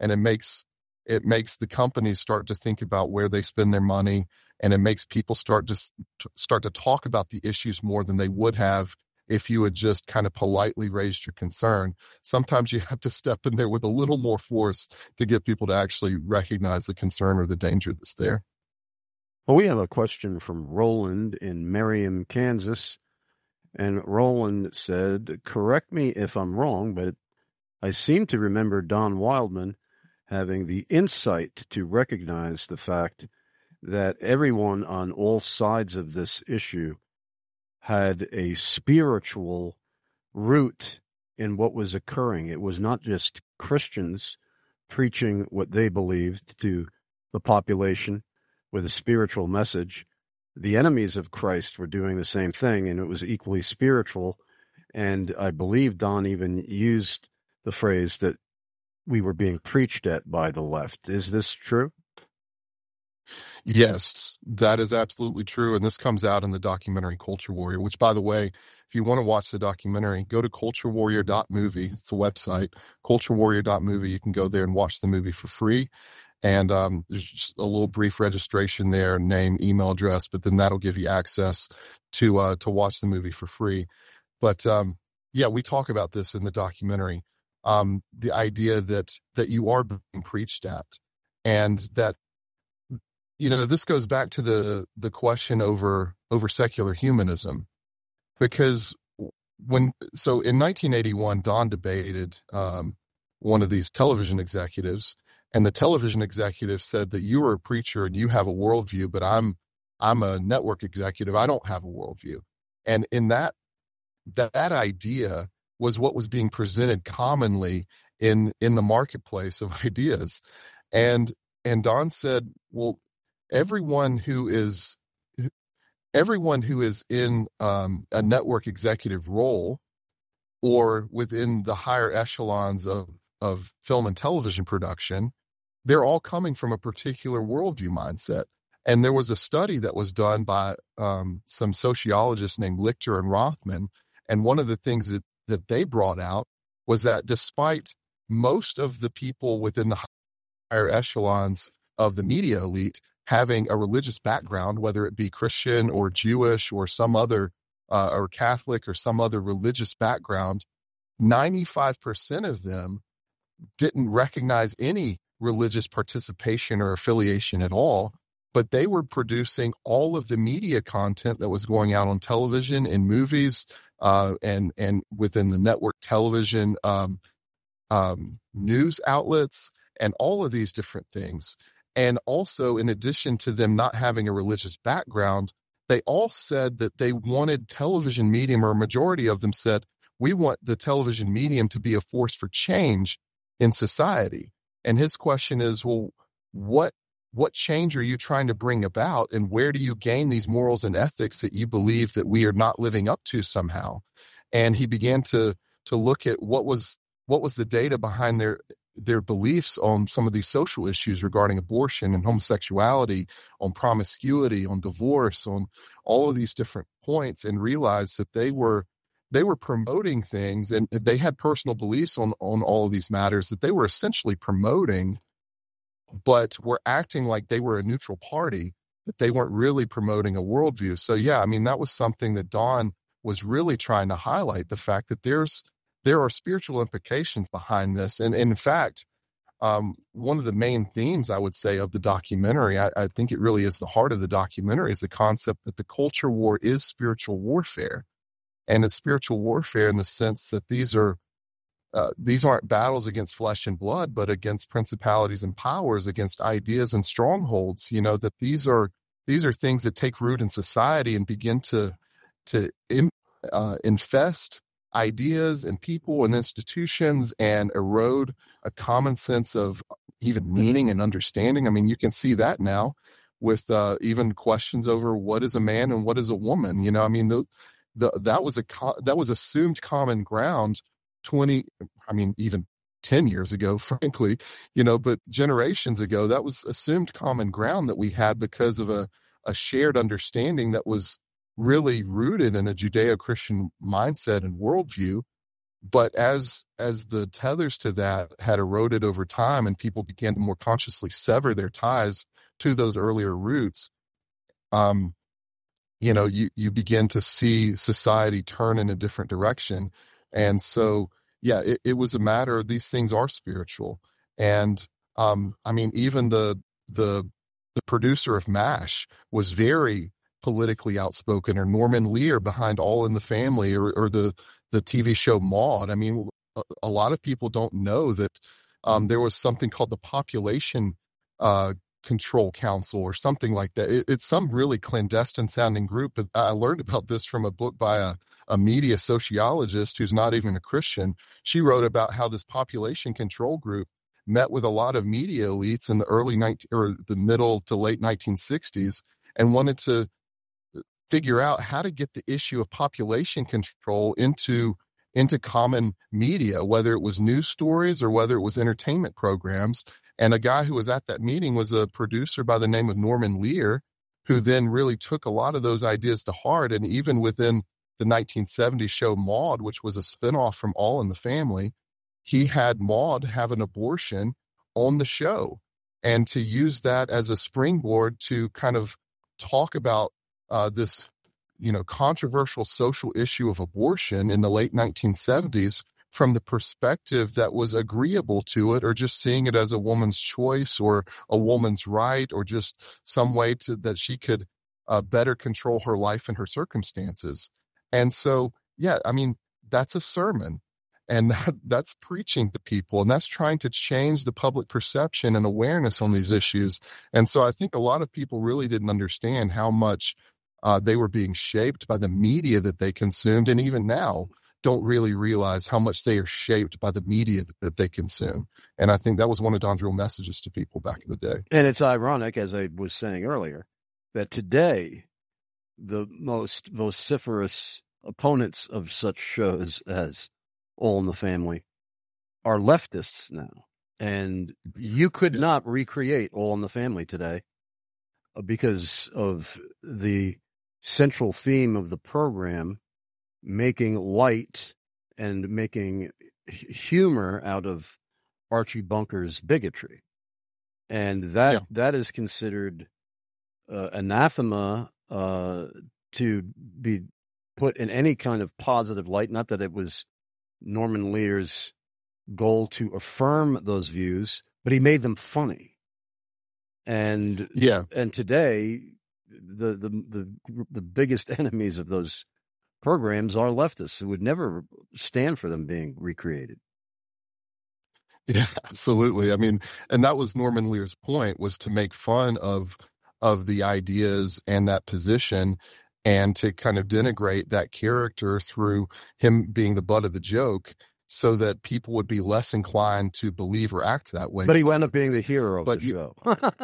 and it makes the companies start to think about where they spend their money, and it makes people start to talk about the issues more than they would have if you had just kind of politely raised your concern. Sometimes you have to step in there with a little more force to get people to actually recognize the concern or the danger that's there. Well, we have a question from Roland in Merriam, Kansas. And Roland said, correct me if I'm wrong, but I seem to remember Don Wildman having the insight to recognize the fact that everyone on all sides of this issue had a spiritual root in what was occurring. It was not just Christians preaching what they believed to the population with a spiritual message. The enemies of Christ were doing the same thing, and it was equally spiritual. And I believe Don even used the phrase that we were being preached at by the left. Is this true? Yes, that is absolutely true. And this comes out in the documentary Culture Warrior, which, by the way, if you want to watch the documentary, go to culturewarrior.movie. It's the website, culturewarrior.movie. You can go there and watch the movie for free. And there's just a little brief registration there, name, email address, but then that'll give you access to watch the movie for free. But yeah, we talk about this in the documentary, the idea that you are being preached at, and that, you know, this goes back to the question over secular humanism, because in 1981, Don debated one of these television executives. And the television executive said that you are a preacher and you have a worldview, but I'm a network executive. I don't have a worldview. And in that idea was what was being presented commonly in the marketplace of ideas. And Don said, well, everyone who is in a network executive role or within the higher echelons of film and television production, they're all coming from a particular worldview mindset. And there was a study that was done by some sociologists named Lichter and Rothman. And one of the things that they brought out was that despite most of the people within the higher echelons of the media elite having a religious background, whether it be Christian or Jewish or some other, or Catholic or some other religious background, 95% of them didn't recognize any religious participation or affiliation at all, but they were producing all of the media content that was going out on television and movies, and within the network television news outlets and all of these different things. And also, in addition to them not having a religious background, they all said that they wanted television medium, or a majority of them said, we want the television medium to be a force for change in society. And his question is, well, what change are you trying to bring about, and where do you gain these morals and ethics that you believe that we are not living up to somehow? And he began to look at what was the data behind their beliefs on some of these social issues regarding abortion and homosexuality, on promiscuity, on divorce, on all of these different points, and realized that they were promoting things, and they had personal beliefs on all of these matters that they were essentially promoting, but were acting like they were a neutral party, that they weren't really promoting a worldview. So yeah, I mean, that was something that Don was really trying to highlight, the fact that there are spiritual implications behind this. And in fact, one of the main themes, I would say, of the documentary, I think it really is the heart of the documentary, is the concept that the culture war is spiritual warfare. And it's spiritual warfare in the sense that these aren't battles against flesh and blood, but against principalities and powers, against ideas and strongholds. You know, that these are things that take root in society and begin to infest ideas and people and institutions, and erode a common sense of even meaning and understanding. I mean, you can see that now with even questions over what is a man and what is a woman. You know, I mean, that was assumed common ground even 10 years ago, frankly, you know, but generations ago, that was assumed common ground that we had because of a shared understanding that was really rooted in a Judeo-Christian mindset and worldview. But as the tethers to that had eroded over time and people began to more consciously sever their ties to those earlier roots, you begin to see society turn in a different direction. And so, yeah, it was a matter of these things are spiritual. And even the producer of MASH was very politically outspoken, or Norman Lear behind All in the Family, or the TV show Maude. I mean, a lot of people don't know that there was something called the Population Control Council or something like that. It's some really clandestine sounding group. But I learned about this from a book by a media sociologist who's not even a Christian. She wrote about how this population control group met with a lot of media elites in the middle to late 1960s and wanted to figure out how to get the issue of population control into common media, whether it was news stories or whether it was entertainment programs. And a guy who was at that meeting was a producer by the name of Norman Lear, who then really took a lot of those ideas to heart. And even within the 1970s show Maude, which was a spinoff from All in the Family, he had Maude have an abortion on the show, and to use that as a springboard to kind of talk about this, controversial social issue of abortion in the late 1970s from the perspective that was agreeable to it, or just seeing it as a woman's choice or a woman's right, or just some way that she could better control her life and her circumstances. And so, yeah, I mean, that's a sermon. And that's preaching to people, and that's trying to change the public perception and awareness on these issues. And so I think a lot of people really didn't understand how much they were being shaped by the media that they consumed, and even now don't really realize how much they are shaped by the media that they consume. And I think that was one of Don's real messages to people back in the day. And it's ironic, as I was saying earlier, that today the most vociferous opponents of such shows as All in the Family are leftists now. And you could not recreate All in the Family today because of the central theme of the program, making light and making humor out of Archie Bunker's bigotry. And that is considered anathema to be put in any kind of positive light. Not that it was Norman Lear's goal to affirm those views, but he made them funny. And today, the biggest enemies of those programs are leftists who would never stand for them being recreated. Yeah, absolutely. I mean, and that was Norman Lear's point, was to make fun of the ideas and that position, and to kind of denigrate that character through him being the butt of the joke, so that people would be less inclined to believe or act that way. But he wound up being the hero of the show.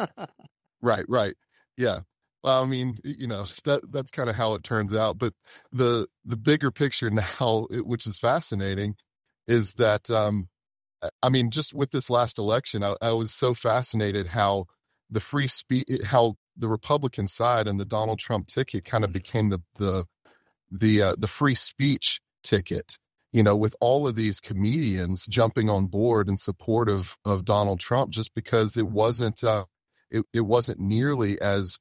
Right. Yeah. Well, I mean, that's kind of how it turns out. But the bigger picture now, which is fascinating, is that, just with this last election, I was so fascinated how the free speech, how the Republican side and the Donald Trump ticket kind of became the free speech ticket, with all of these comedians jumping on board in support of Donald Trump, just because it wasn't nearly as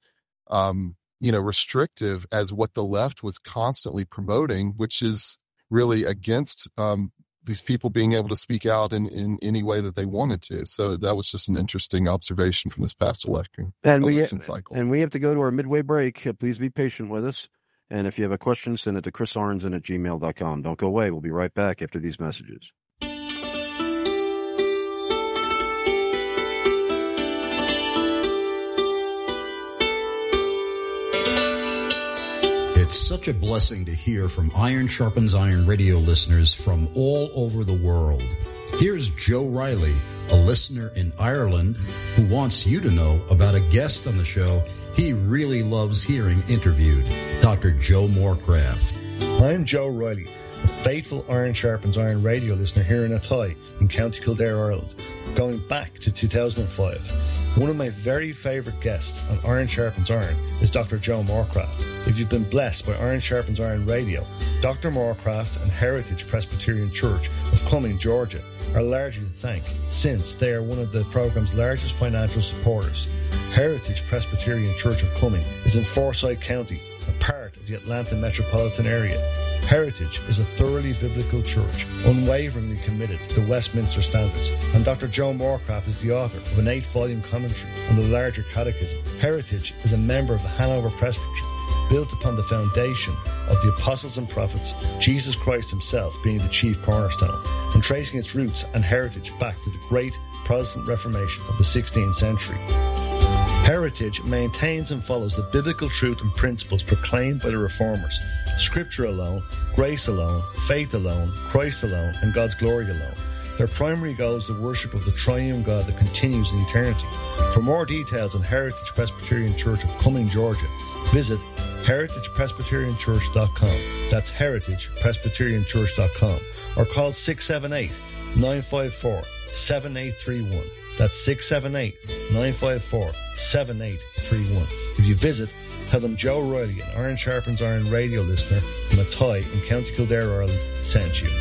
restrictive as what the left was constantly promoting, which is really against these people being able to speak out in any way that they wanted to. So that was just an interesting observation from this past election cycle. And we have to go to our midway break. Please be patient with us. And if you have a question, send it to chrisarnson@gmail.com. Don't go away. We'll be right back after these messages. It's such a blessing to hear from Iron Sharpens Iron radio listeners from all over the world. Here's Joe Riley, a listener in Ireland, who wants you to know about a guest on the show he really loves hearing interviewed, Dr. Joe Morecraft. I'm Joe Riley, the faithful Iron Sharpens Iron radio listener here in Athy in County Kildare, Ireland, going back to 2005. One of my very favourite guests on Iron Sharpens Iron is Dr. Joe Morecraft. If you've been blessed by Iron Sharpens Iron radio, Dr. Morecraft and Heritage Presbyterian Church of Cumming, Georgia, are largely to thank, since they are one of the programme's largest financial supporters. Heritage Presbyterian Church of Cumming is in Forsyth County, a part of the Atlanta metropolitan area. Heritage is a thoroughly biblical church, unwaveringly committed to Westminster standards, and Dr. Joe Morecraft is the author of an 8-volume commentary on the larger catechism. Heritage is a member of the Hanover Presbytery, built upon the foundation of the apostles and prophets, Jesus Christ himself being the chief cornerstone, and tracing its roots and heritage back to the great Protestant Reformation of the 16th century. Heritage maintains and follows the biblical truth and principles proclaimed by the Reformers: Scripture alone, grace alone, faith alone, Christ alone, and God's glory alone. Their primary goal is the worship of the triune God that continues in eternity. For more details on Heritage Presbyterian Church of Cumming, Georgia, visit heritagepresbyterianchurch.com. That's heritagepresbyterianchurch.com. Or call 678-954-7831. That's 678-954-7831. If you visit, tell them Joe Riley, an Iron Sharpens Iron radio listener from Athy in County Kildare, Ireland, sent you.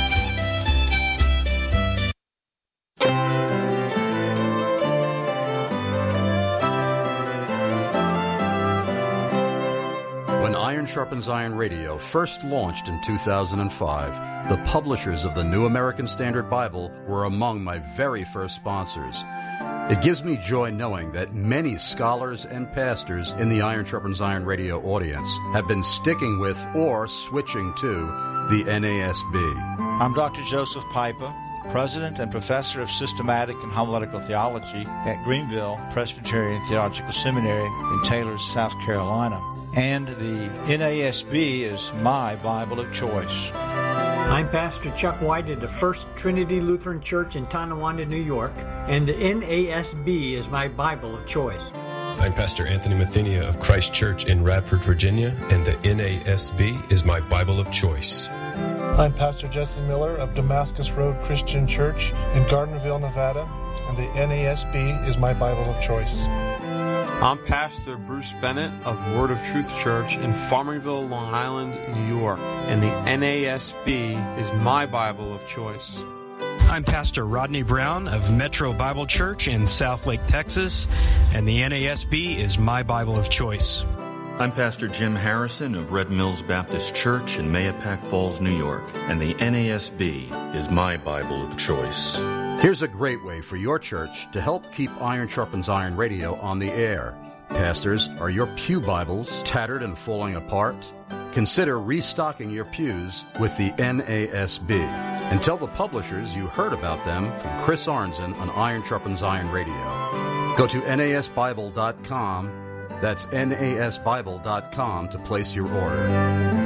When Iron Sharpens Iron Radio first launched in 2005, the publishers of the New American Standard Bible were among my very first sponsors. It gives me joy knowing that many scholars and pastors in the Iron Sharpens Iron Radio audience have been sticking with or switching to the NASB. I'm Dr. Joseph Piper, President and Professor of Systematic and Homiletical Theology at Greenville Presbyterian Theological Seminary in Taylor, South Carolina. And the NASB is my Bible of choice. I'm Pastor Chuck White at the First Trinity Lutheran Church in Tonawanda, New York, and the NASB is my Bible of choice. I'm Pastor Anthony Mathenia of Christ Church in Radford, Virginia, and the NASB is my Bible of choice. I'm Pastor Jesse Miller of Damascus Road Christian Church in Gardnerville, Nevada, and the NASB is my Bible of choice. I'm Pastor Bruce Bennett of Word of Truth Church in Farmingville, Long Island, New York, and the NASB is my Bible of choice. I'm Pastor Rodney Brown of Metro Bible Church in Southlake, Texas, and the NASB is my Bible of choice. I'm Pastor Jim Harrison of Red Mills Baptist Church in Mahopac Falls, New York, and the NASB is my Bible of choice. Here's a great way for your church to help keep Iron Sharpens Iron Radio on the air. Pastors, are your pew Bibles tattered and falling apart? Consider restocking your pews with the NASB. And tell the publishers you heard about them from Chris Arnzen on Iron Sharpens Iron Radio. Go to nasbible.com. That's nasbible.com to place your order.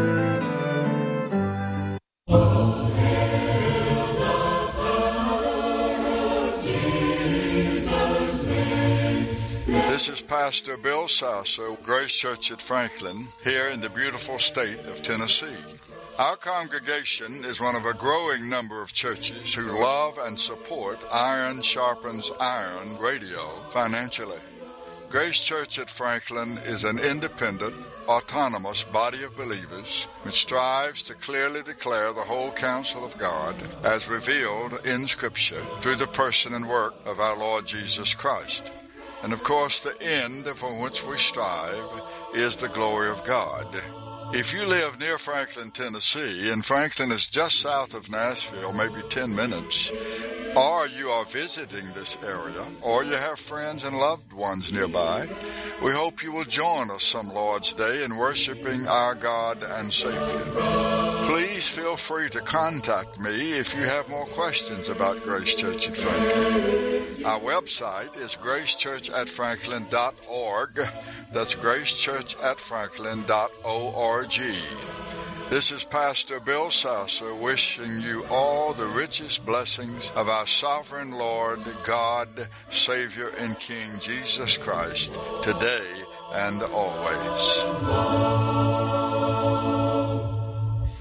This is Pastor Bill Sasso, Grace Church at Franklin, here in the beautiful state of Tennessee. Our congregation is one of a growing number of churches who love and support Iron Sharpens Iron Radio financially. Grace Church at Franklin is an independent, autonomous body of believers which strives to clearly declare the whole counsel of God as revealed in Scripture through the person and work of our Lord Jesus Christ. And of course, the end for which we strive is the glory of God. If you live near Franklin, Tennessee, and Franklin is just south of Nashville, maybe 10 minutes, or you are visiting this area, or you have friends and loved ones nearby, we hope you will join us some Lord's Day in worshiping our God and Savior. Please feel free to contact me if you have more questions about Grace Church at Franklin. Our website is gracechurchatfranklin.org. That's gracechurchatfranklin.org. This is Pastor Bill Sasser wishing you all the richest blessings of our sovereign Lord, God, Savior, and King Jesus Christ, today and always.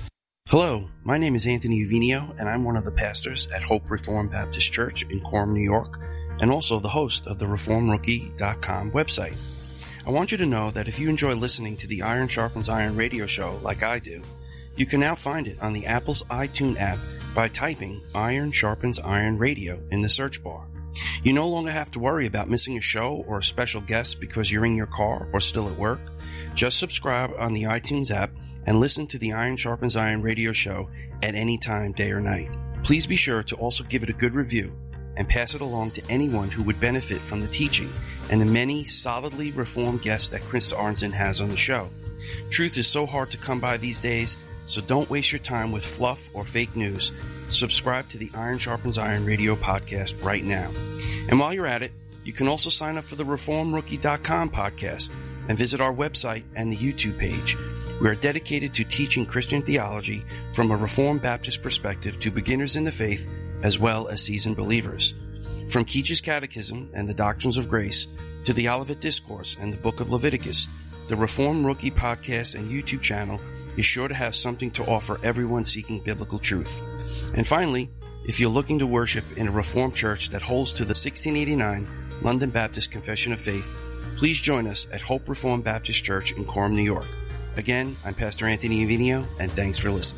Hello, my name is Anthony Uvinio, and I'm one of the pastors at Hope Reformed Baptist Church in Coram, New York, and also the host of the ReformRookie.com website. I want you to know that if you enjoy listening to the Iron Sharpens Iron radio show like I do, you can now find it on the Apple's iTunes app by typing Iron Sharpens Iron Radio in the search bar. You no longer have to worry about missing a show or a special guest because you're in your car or still at work. Just subscribe on the iTunes app and listen to the Iron Sharpens Iron radio show at any time, day or night. Please be sure to also give it a good review and pass it along to anyone who would benefit from the teaching and the many solidly reformed guests that Chris Arnzen has on the show. Truth is so hard to come by these days, so don't waste your time with fluff or fake news. Subscribe to the Iron Sharpens Iron radio podcast right now. And while you're at it, you can also sign up for the ReformRookie.com podcast and visit our website and the YouTube page. We are dedicated to teaching Christian theology from a Reformed Baptist perspective to beginners in the faith as well as seasoned believers. From Keach's Catechism and the Doctrines of Grace to the Olivet Discourse and the Book of Leviticus, the Reform Rookie podcast and YouTube channel is sure to have something to offer everyone seeking biblical truth. And finally, if you're looking to worship in a Reformed church that holds to the 1689 London Baptist Confession of Faith, please join us at Hope Reformed Baptist Church in Coram, New York. Again, I'm Pastor Anthony Uvinio, and thanks for listening.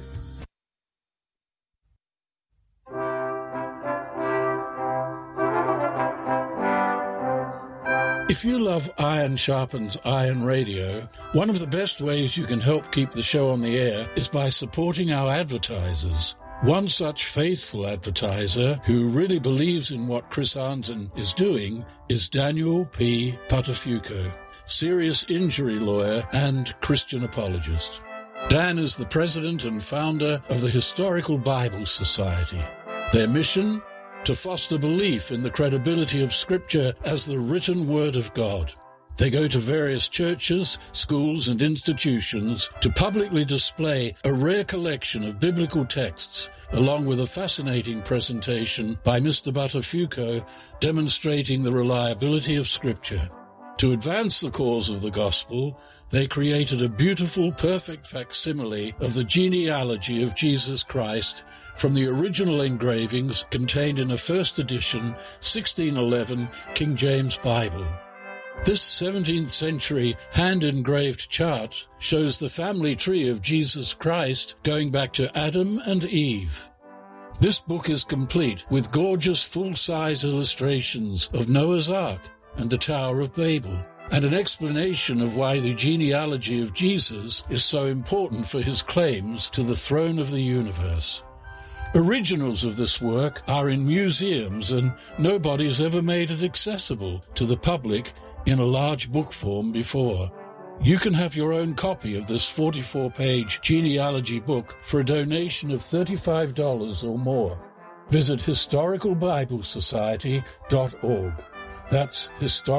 If you love Iron Sharpens Iron Radio, one of the best ways you can help keep the show on the air is by supporting our advertisers. One such faithful advertiser who really believes in what Chris Arnzen is doing is Daniel P. Patafuco, serious injury lawyer and Christian apologist. Dan is the president and founder of the Historical Bible Society. Their mission? To foster belief in the credibility of Scripture as the written Word of God. They go to various churches, schools, and institutions to publicly display a rare collection of biblical texts, along with a fascinating presentation by Mr. Buttafuoco demonstrating the reliability of Scripture. To advance the cause of the gospel, they created a beautiful, perfect facsimile of the genealogy of Jesus Christ from the original engravings contained in a first edition 1611 King James Bible. This 17th century hand-engraved chart shows the family tree of Jesus Christ going back to Adam and Eve. This book is complete with gorgeous full-size illustrations of Noah's Ark and the Tower of Babel, and an explanation of why the genealogy of Jesus is so important for his claims to the throne of the universe. Originals of this work are in museums, and nobody has ever made it accessible to the public in a large book form before. You can have your own copy of this 44-page genealogy book for a donation of $35 or more. Visit historicalbiblesociety.org. That's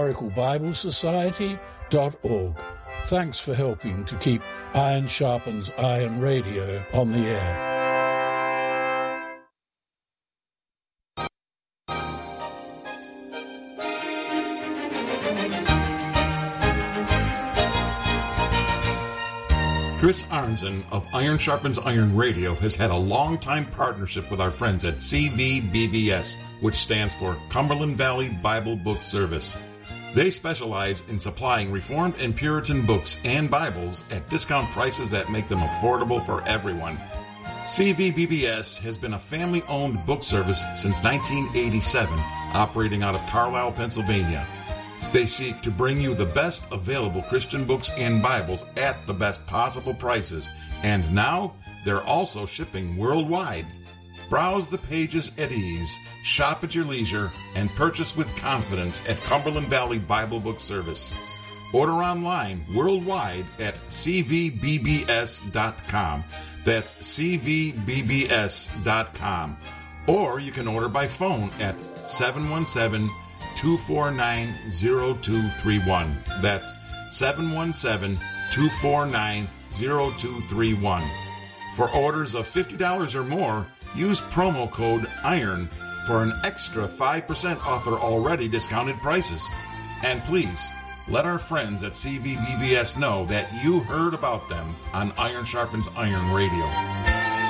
historicalbiblesociety.org. Thanks for helping to keep Iron Sharpens Iron Radio on the air. Chris Arnzen of Iron Sharpens Iron Radio has had a long-time partnership with our friends at CVBBS, which stands for Cumberland Valley Bible Book Service. They specialize in supplying Reformed and Puritan books and Bibles at discount prices that make them affordable for everyone. CVBBS has been a family-owned book service since 1987, operating out of Carlisle, Pennsylvania. They seek to bring you the best available Christian books and Bibles at the best possible prices, and now they're also shipping worldwide. Browse the pages at ease, shop at your leisure, and purchase with confidence at Cumberland Valley Bible Book Service. Order online worldwide at cvbbs.com. That's cvbbs.com. Or you can order by phone at 717-249-0231. That's 717-249-0231. For orders of $50 or more, use promo code IRON for an extra 5% off their already discounted prices. And please, let our friends at CVBBS know that you heard about them on Iron Sharpens Iron Radio.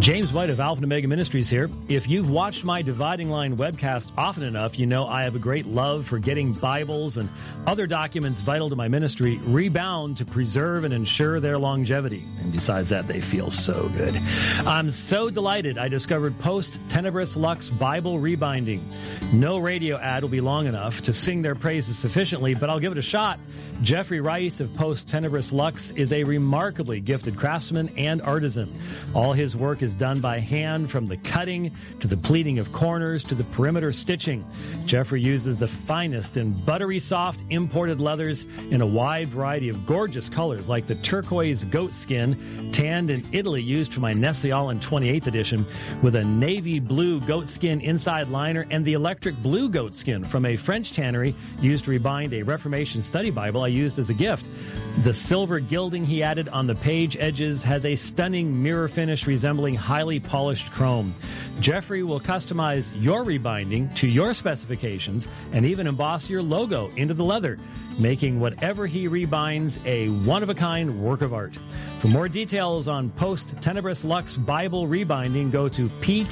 James White of Alpha and Omega Ministries here. If you've watched my Dividing Line webcast often enough, you know I have a great love for getting Bibles and other documents vital to my ministry rebound to preserve and ensure their longevity. And besides that, they feel so good. I'm so delighted I discovered Post Tenebris Lux Bible Rebinding. No radio ad will be long enough to sing their praises sufficiently, but I'll give it a shot. Jeffrey Rice of Post Tenebris Lux is a remarkably gifted craftsman and artisan. All his work is done by hand, from the cutting to the pleating of corners to the perimeter stitching. Jeffrey uses the finest and buttery soft imported leathers in a wide variety of gorgeous colors, like the turquoise goat skin tanned in Italy used for my Nestle All in 28th edition, with a navy blue goat skin inside liner, and the electric blue goat skin from a French tannery used to rebind a Reformation study Bible I used as a gift. The silver gilding he added on the page edges has a stunning mirror finish resembling highly polished chrome. Jeffrey will customize your rebinding to your specifications and even emboss your logo into the leather, making whatever he rebinds a one-of-a-kind work of art. For more details on Post Tenebris Lux Bible Rebinding, go to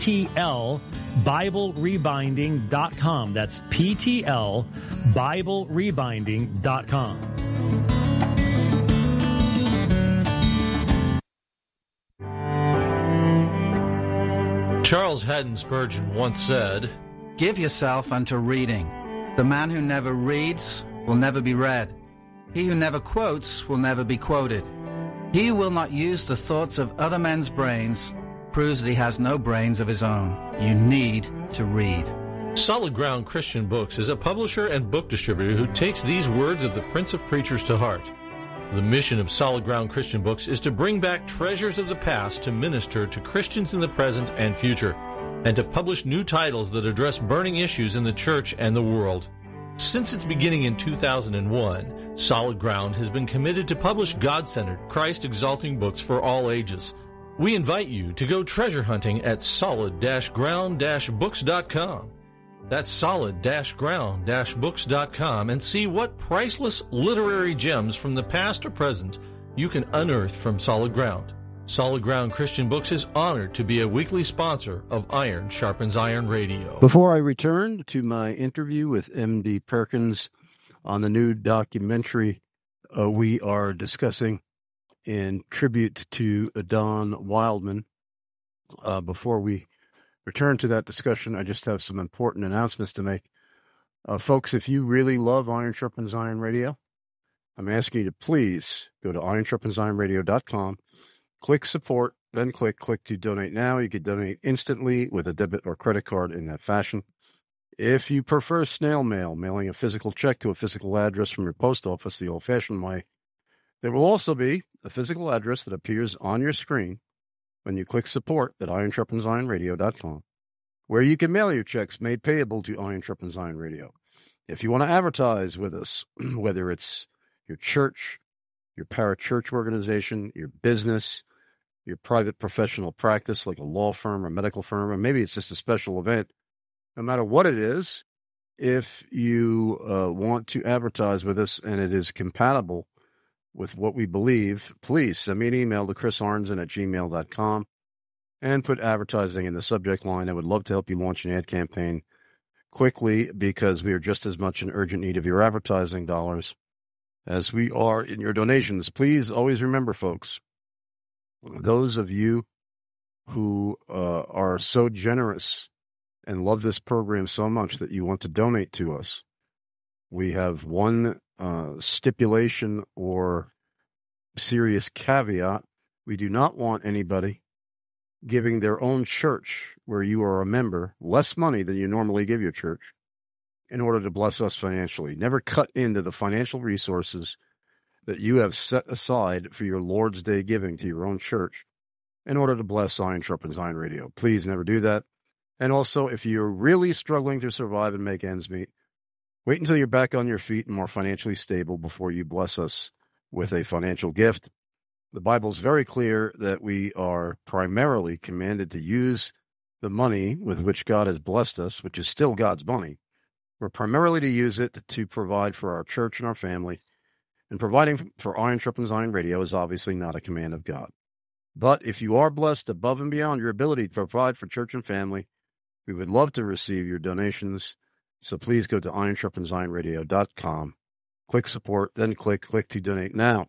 PTLBibleRebinding.com. That's PTLBibleRebinding.com. Charles Haddon Spurgeon once said, "Give yourself unto reading. The man who never reads will never be read. He who never quotes will never be quoted. He who will not use the thoughts of other men's brains proves that he has no brains of his own. You need to read." Solid Ground Christian Books is a publisher and book distributor who takes these words of the Prince of Preachers to heart. The mission of Solid Ground Christian Books is to bring back treasures of the past to minister to Christians in the present and future, and to publish new titles that address burning issues in the church and the world. Since its beginning in 2001, Solid Ground has been committed to publish God-centered, Christ-exalting books for all ages. We invite you to go treasure hunting at solid-ground-books.com. That's solid-ground-books.com, and see what priceless literary gems from the past or present you can unearth from Solid Ground. Solid Ground Christian Books is honored to be a weekly sponsor of Iron Sharpens Iron Radio. Before I return to my interview with M.D. Perkins on the new documentary we are discussing in tribute to Don Wildman, before we return to that discussion, I just have some important announcements to make. Folks, if you really love Iron Sharpens Iron Radio, I'm asking you to please go to ironsharpensironradio.com, click support, then click to donate now. You can donate instantly with a debit or credit card in that fashion. If you prefer snail mail, mailing a physical check to a physical address from your post office the old-fashioned way, there will also be a physical address that appears on your screen when you click support at ironsharpensironradio.com, where you can mail your checks made payable to Iron Sharpens Iron Radio. If you want to advertise with us, whether it's your church, your parachurch organization, your business, your private professional practice like a law firm or medical firm, or maybe it's just a special event, no matter what it is, if you want to advertise with us and it is compatible with what we believe, please send me an email to chrisarnson@gmail.com and put advertising in the subject line. I would love to help you launch an ad campaign quickly, because we are just as much in urgent need of your advertising dollars as we are in your donations. Please always remember, folks, those of you who are so generous and love this program so much that you want to donate to us, we have one stipulation or serious caveat. We do not want anybody giving their own church, where you are a member, less money than you normally give your church in order to bless us financially. Never cut into the financial resources that you have set aside for your Lord's Day giving to your own church in order to bless Iron Sharpens Iron Radio. Please never do that. And also, if you're really struggling to survive and make ends meet, wait until you're back on your feet and more financially stable before you bless us with a financial gift. The Bible is very clear that we are primarily commanded to use the money with which God has blessed us, which is still God's money. We're primarily to use it to provide for our church and our family. And providing for Iron Sharpens Iron Radio is obviously not a command of God. But if you are blessed above and beyond your ability to provide for church and family, we would love to receive your donations. So please go to ironsharpensironradio.com, click support, then click to donate now.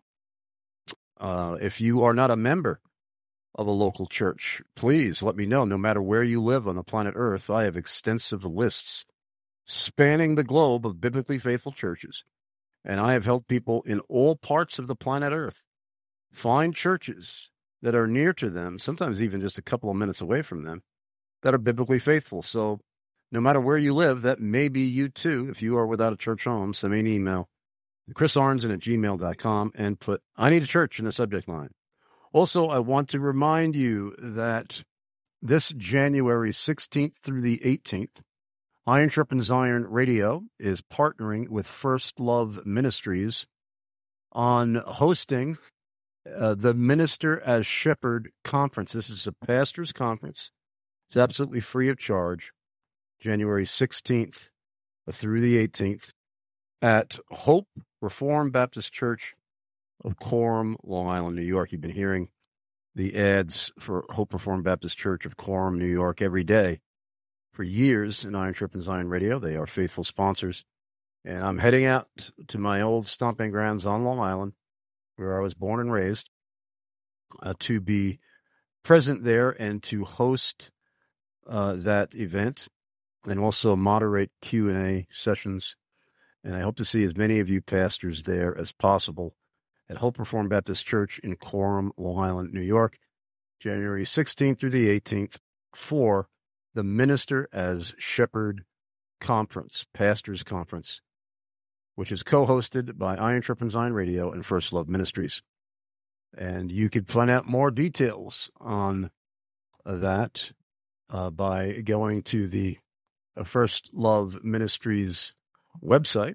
If you are not a member of a local church, please let me know. No matter where you live on the planet Earth, I have extensive lists spanning the globe of biblically faithful churches. And I have helped people in all parts of the planet Earth find churches that are near to them, sometimes even just a couple of minutes away from them, that are biblically faithful. So no matter where you live, that may be you too. If you are without a church home, send me an email, chrisarnson@gmail.com, and put "I need a church" in the subject line. Also, I want to remind you that this January 16th through the 18th, Iron Sharpens Iron Radio is partnering with First Love Ministries on hosting the Minister as Shepherd Conference. This is a pastor's conference. It's absolutely free of charge, January 16th through the 18th at Hope Reformed Baptist Church of Coram, Long Island, New York. You've been hearing the ads for Hope Reformed Baptist Church of Coram, New York every day for years in Iron Sharpens Iron Radio. They are faithful sponsors. And I'm heading out to my old stomping grounds on Long Island, where I was born and raised, to be present there and to host that event and also moderate Q&A sessions. And I hope to see as many of you pastors there as possible at Hope Reformed Baptist Church in Coram, Long Island, New York, January 16th through the 18th for the Minister as Shepherd Conference, Pastors Conference, which is co-hosted by Iron Sharpens Iron Radio and First Love Ministries. And you can find out more details on that by going to the First Love Ministries website.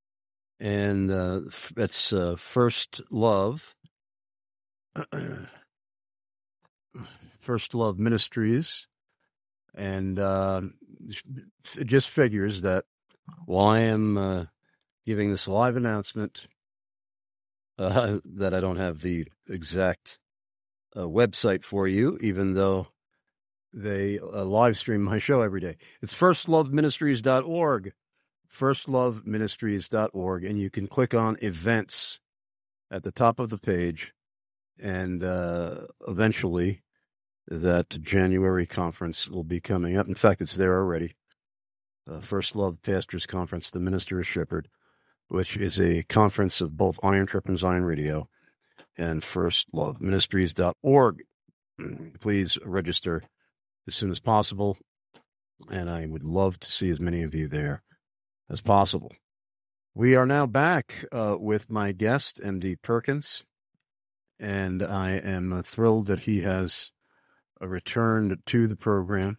And that's First Love Ministries. And it just figures that while I am giving this live announcement, that I don't have the exact website for you, even though they live stream my show every day. It's firstloveministries.org, firstloveministries.org, and you can click on events at the top of the page, and eventually that January conference will be coming up. In fact, it's there already. First Love Pastors Conference, the Minister as Shepherd, which is a conference of both Iron Sharpens Iron Radio and firstloveministries.org. Please register as soon as possible, and I would love to see as many of you there as possible. We are now back with my guest, M.D. Perkins, and I am thrilled that he has returned to the program.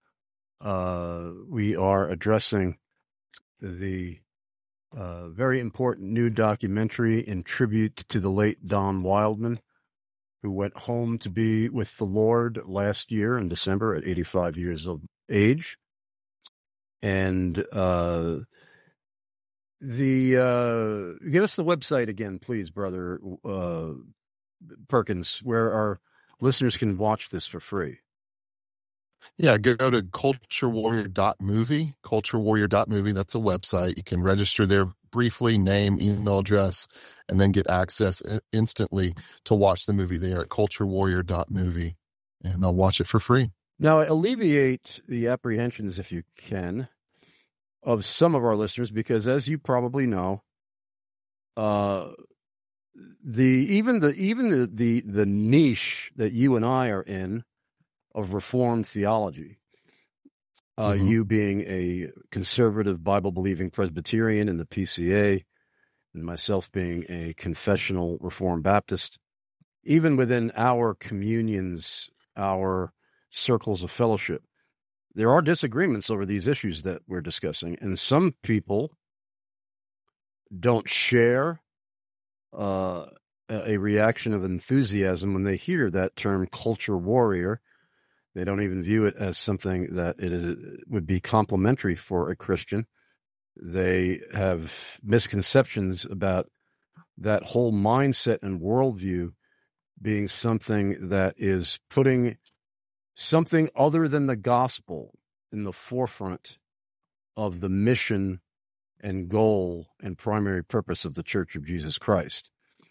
We are addressing the very important new documentary in tribute to the late Don Wildman, who went home to be with the Lord last year in December at 85 years of age. And give us the website again, please, Brother Perkins, where our listeners can watch this for free. Yeah, go to culturewarrior.movie, culturewarrior.movie. That's a website. You can register there briefly, name, email address, and then get access instantly to watch the movie there at culturewarrior.movie. And I'll watch it for free. Now, alleviate the apprehensions, if you can, of some of our listeners, because as you probably know, the niche that you and I are in of Reformed theology, you being a conservative Bible-believing Presbyterian in the PCA, and myself being a confessional Reformed Baptist, even within our communions, our circles of fellowship, there are disagreements over these issues that we're discussing, and some people don't share a reaction of enthusiasm when they hear that term culture warrior. They don't even view it as something that would be complimentary for a Christian. They have misconceptions about that whole mindset and worldview being something that is putting something other than the gospel in the forefront of the mission and goal and primary purpose of the Church of Jesus Christ.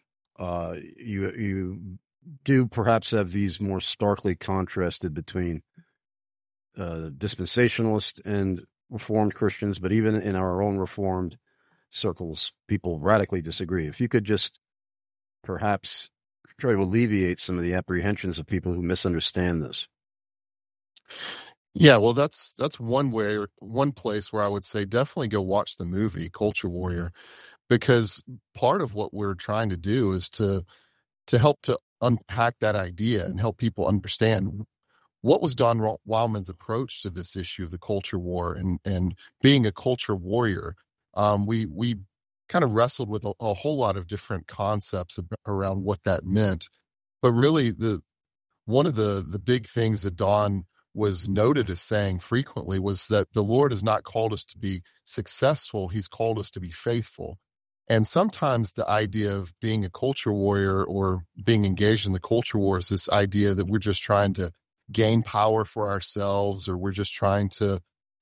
You do perhaps have these more starkly contrasted between dispensationalist and Reformed Christians, but even in our own Reformed circles, people radically disagree. If you could just perhaps try to alleviate some of the apprehensions of people who misunderstand this. Yeah, well, that's one place where I would say definitely go watch the movie Culture Warrior, because part of what we're trying to do is to help to unpack that idea and help people understand what was Don Wildman's approach to this issue of the culture war and being a culture warrior. We kind of wrestled with a whole lot of different concepts around what that meant, but really one of the big things that Don was noted as saying frequently was that the Lord has not called us to be successful, he's called us to be faithful. And sometimes the idea of being a culture warrior or being engaged in the culture war is this idea that we're just trying to gain power for ourselves, or we're just trying to,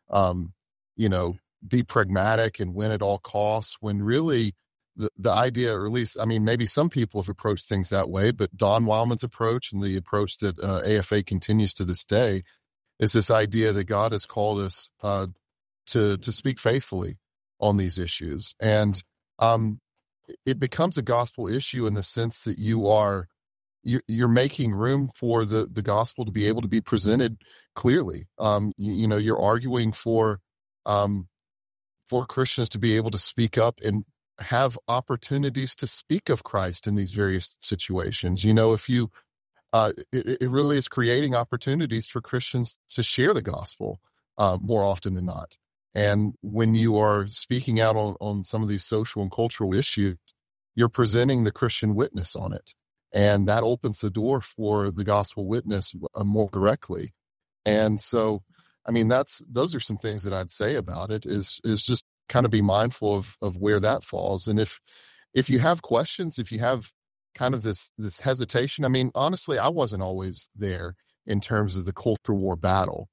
be pragmatic and win at all costs, when really the idea, or at least, I mean, maybe some people have approached things that way, but Don Wildman's approach and the approach that AFA continues to this day is this idea that God has called us to speak faithfully on these issues. And it becomes a gospel issue in the sense that you're making room for the gospel to be able to be presented clearly. You're arguing for Christians to be able to speak up and have opportunities to speak of Christ in these various situations. If you, it really is creating opportunities for Christians to share the gospel more often than not. And when you are speaking out on some of these social and cultural issues, you're presenting the Christian witness on it. And that opens the door for the gospel witness more directly. And so, I mean, those are some things that I'd say about it is just kind of be mindful of where that falls. And if you have questions, if you have kind of this hesitation, I mean, honestly, I wasn't always there in terms of the culture war battle.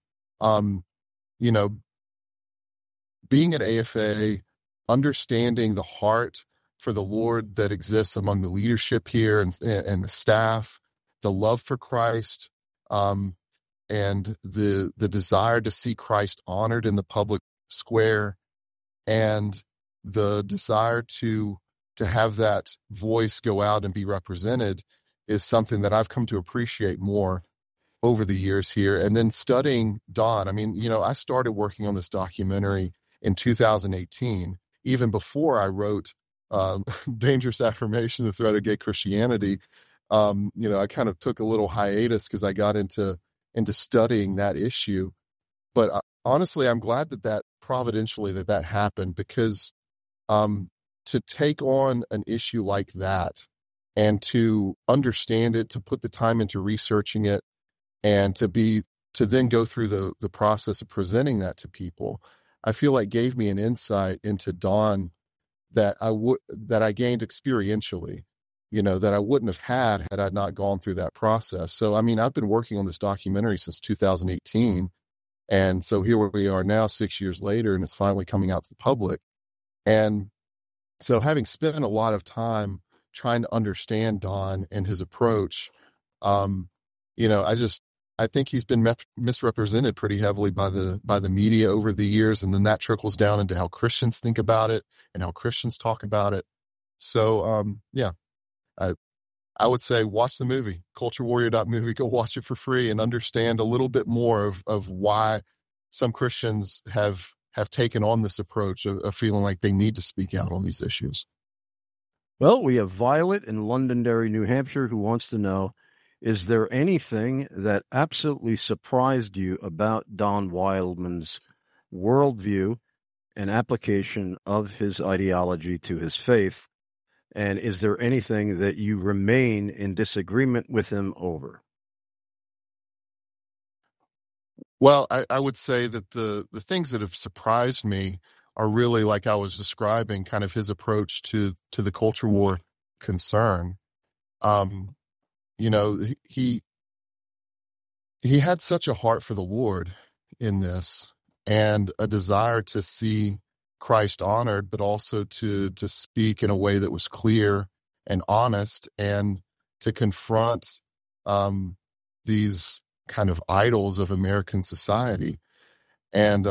Being at AFA, understanding the heart for the Lord that exists among the leadership here and the staff, the love for Christ, and the desire to see Christ honored in the public square, and the desire to have that voice go out and be represented is something that I've come to appreciate more over the years here. And then studying Don, I mean, I started working on this documentary in 2018, even before I wrote Dangerous Affirmation, The Threat of Gay Christianity. I kind of took a little hiatus because I got into studying that issue. But honestly, I'm glad that providentially that happened, because to take on an issue like that and to understand it, to put the time into researching it, and to then go through the process of presenting that to people, I feel like gave me an insight into Don that I gained experientially, that I wouldn't have had I not gone through that process. So, I mean, I've been working on this documentary since 2018. And so here we are now 6 years later, and it's finally coming out to the public. And so having spent a lot of time trying to understand Don and his approach, I think he's been misrepresented pretty heavily by the media over the years, and then that trickles down into how Christians think about it and how Christians talk about it. So, I would say watch the movie, culturewarrior.movie. Go watch it for free and understand a little bit more of why some Christians have taken on this approach of feeling like they need to speak out on these issues. Well, we have Violet in Londonderry, New Hampshire, who wants to know, is there anything that absolutely surprised you about Don Wildman's worldview and application of his ideology to his faith? And is there anything that you remain in disagreement with him over? Well, I would say that the things that have surprised me are really, like I was describing, kind of his approach to the culture war concern. he had such a heart for the Lord in this, and a desire to see Christ honored, but also to speak in a way that was clear and honest, and to confront these kind of idols of American society. And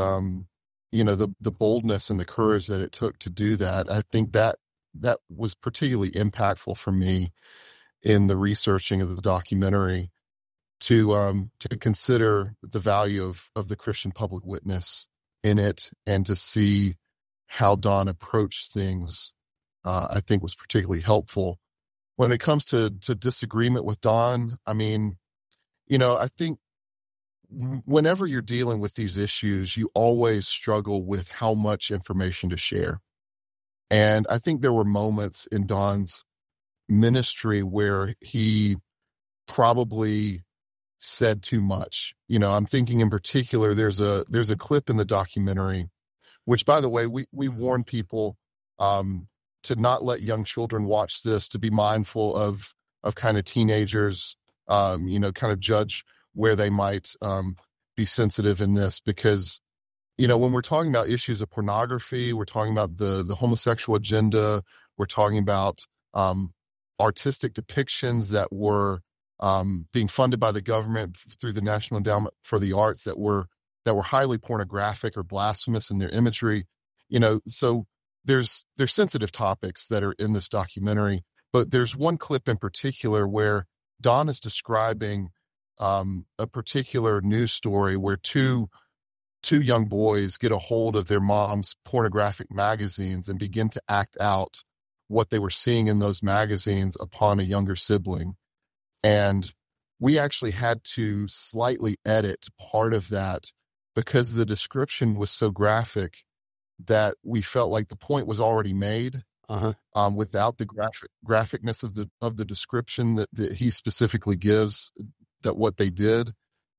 the boldness and the courage that it took to do that, I think that was particularly impactful for me in the researching of the documentary, to consider the value of the Christian public witness in it, and to see how Don approached things. I think was particularly helpful. When it comes to disagreement with Don, I mean, I think whenever you're dealing with these issues, you always struggle with how much information to share. And I think there were moments in Don's ministry where he probably said too much. I'm thinking in particular, there's a clip in the documentary, which, by the way, we warn people to not let young children watch this, to be mindful of kind of teenagers, kind of judge where they might be sensitive in this, because when we're talking about issues of pornography, we're talking about the homosexual agenda, we're talking about artistic depictions that were being funded by the government through the National Endowment for the Arts that were highly pornographic or blasphemous in their imagery. So there's sensitive topics that are in this documentary, but there's one clip in particular where Don is describing a particular news story where two young boys get a hold of their mom's pornographic magazines and begin to act out what they were seeing in those magazines upon a younger sibling. And we actually had to slightly edit part of that because the description was so graphic that we felt like the point was already made without the graphicness of the description that he specifically gives, that what they did.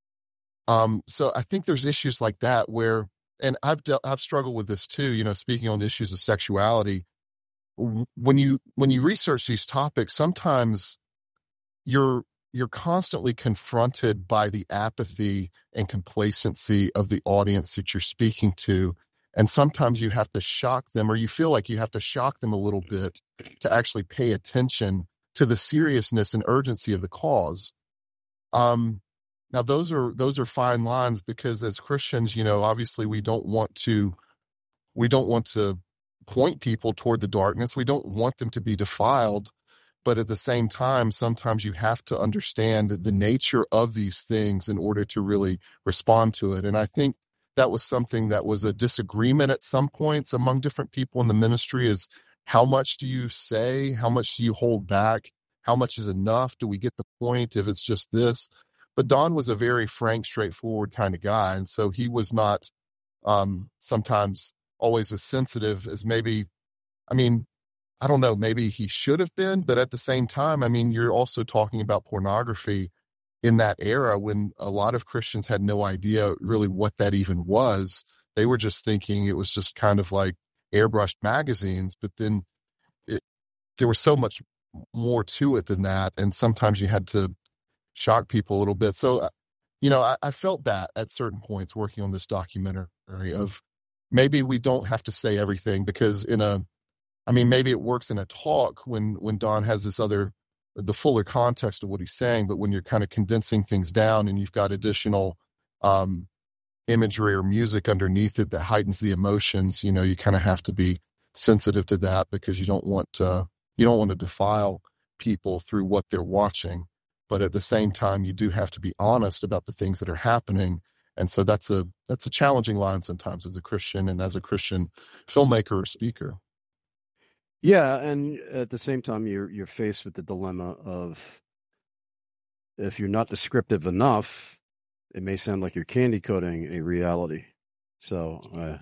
So I think there's issues like that where, and I've struggled with this too, speaking on issues of sexuality. When you research these topics, sometimes you're constantly confronted by the apathy and complacency of the audience that you're speaking to. And sometimes you have to shock them, or you feel like you have to shock them a little bit to actually pay attention to the seriousness and urgency of the cause. Now those are fine lines, because as Christians, obviously we don't want to point people toward the darkness. We don't want them to be defiled. But at the same time, sometimes you have to understand the nature of these things in order to really respond to it. And I think that was something that was a disagreement at some points among different people in the ministry, is how much do you say? How much do you hold back? How much is enough? Do we get the point if it's just this? But Don was a very frank, straightforward kind of guy. And so he was not sometimes always as sensitive as maybe, I don't know, maybe he should have been. But at the same time, you're also talking about pornography in that era when a lot of Christians had no idea really what that even was. They were just thinking it was just kind of like airbrushed magazines, but then there was so much more to it than that. And sometimes you had to shock people a little bit. So, I felt that at certain points working on this documentary of maybe we don't have to say everything, because maybe it works in a talk when Don has the fuller context of what he's saying, but when you're kind of condensing things down and you've got additional imagery or music underneath it that heightens the emotions, you kind of have to be sensitive to that, because you don't want to defile people through what they're watching. But at the same time, you do have to be honest about the things that are happening. And so that's a challenging line sometimes as a Christian and as a Christian filmmaker or speaker. Yeah, and at the same time, you're faced with the dilemma of, if you're not descriptive enough, it may sound like you're candy coating a reality. So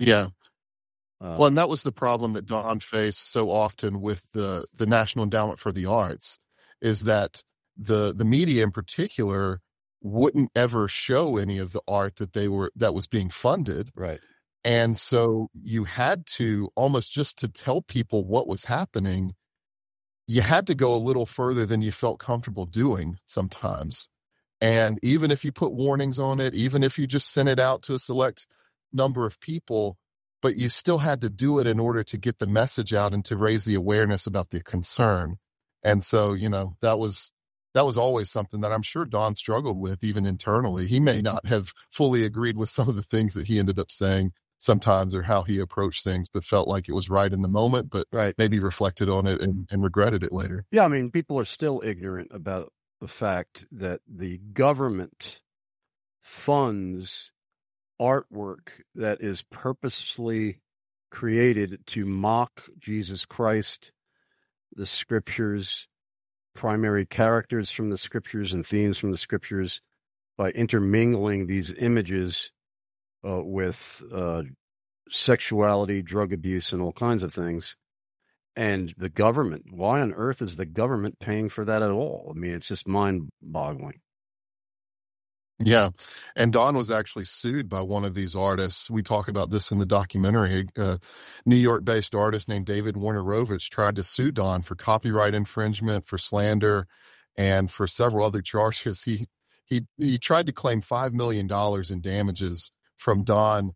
well, and that was the problem that Don faced so often with the National Endowment for the Arts, is that the media in particular wouldn't ever show any of the art that was being funded. Right. And so you had to, almost just to tell people what was happening, you had to go a little further than you felt comfortable doing sometimes. And even if you put warnings on it, even if you just sent it out to a select number of people, but you still had to do it in order to get the message out and to raise the awareness about the concern. And so, that was always something that I'm sure Don struggled with, even internally. He may not have fully agreed with some of the things that he ended up saying sometimes, or how he approached things, but felt like it was right in the moment, but maybe reflected on it and regretted it later. Yeah, I mean, people are still ignorant about the fact that the government funds artwork that is purposely created to mock Jesus Christ, the scriptures, primary characters from the scriptures and themes from the scriptures, by intermingling these images with sexuality, drug abuse, and all kinds of things. And the government, why on earth is the government paying for that at all? I mean, it's just mind-boggling. Yeah. And Don was actually sued by one of these artists. We talk about this in the documentary. A New York-based artist named David Warnerovich tried to sue Don for copyright infringement, for slander, and for several other charges. He tried to claim $5 million in damages from Don,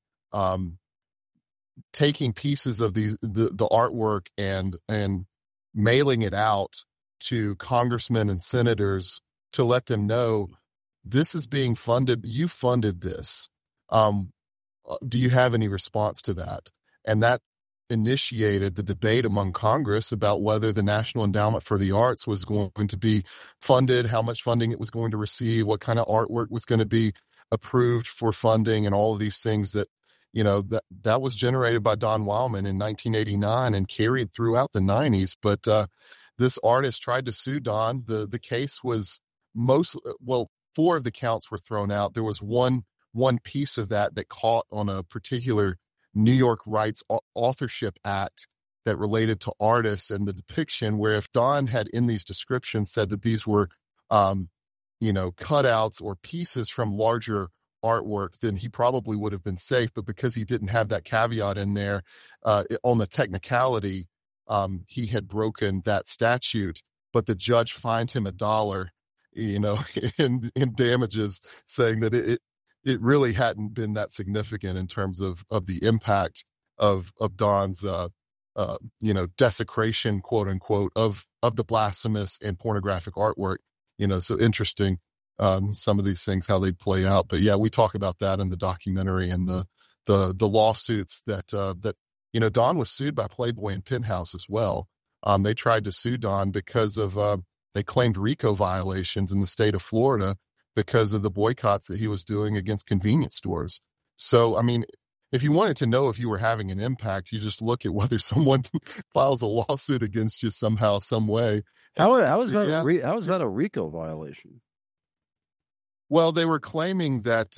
taking pieces of the artwork and mailing it out to congressmen and senators to let them know, this is being funded. You funded this. Do you have any response to that? And that initiated the debate among Congress about whether the National Endowment for the Arts was going to be funded, how much funding it was going to receive, what kind of artwork was going to be approved for funding, and all of these things that, that was generated by Don Wildman in 1989 and carried throughout the 90s. But this artist tried to sue Don. The case was 4 of the counts were thrown out. There was one piece of that caught on a particular New York Rights Authorship Act that related to artists and the depiction, where if Don had in these descriptions said that these were, cutouts or pieces from larger artwork, then he probably would have been safe. But because he didn't have that caveat in there on the technicality, he had broken that statute. But the judge fined him $1, in damages, saying that it really hadn't been that significant in terms of the impact of Don's desecration, quote unquote, of the blasphemous and pornographic artwork. So interesting, some of these things, how they play out. But yeah, we talk about that in the documentary and the lawsuits that Don was sued by Playboy and Penthouse as well. They tried to sue Don because of they claimed RICO violations in the state of Florida because of the boycotts that he was doing against convenience stores. So, I mean, if you wanted to know if you were having an impact, you just look at whether someone files a lawsuit against you somehow, some way. How is that a RICO violation? Well, they were claiming that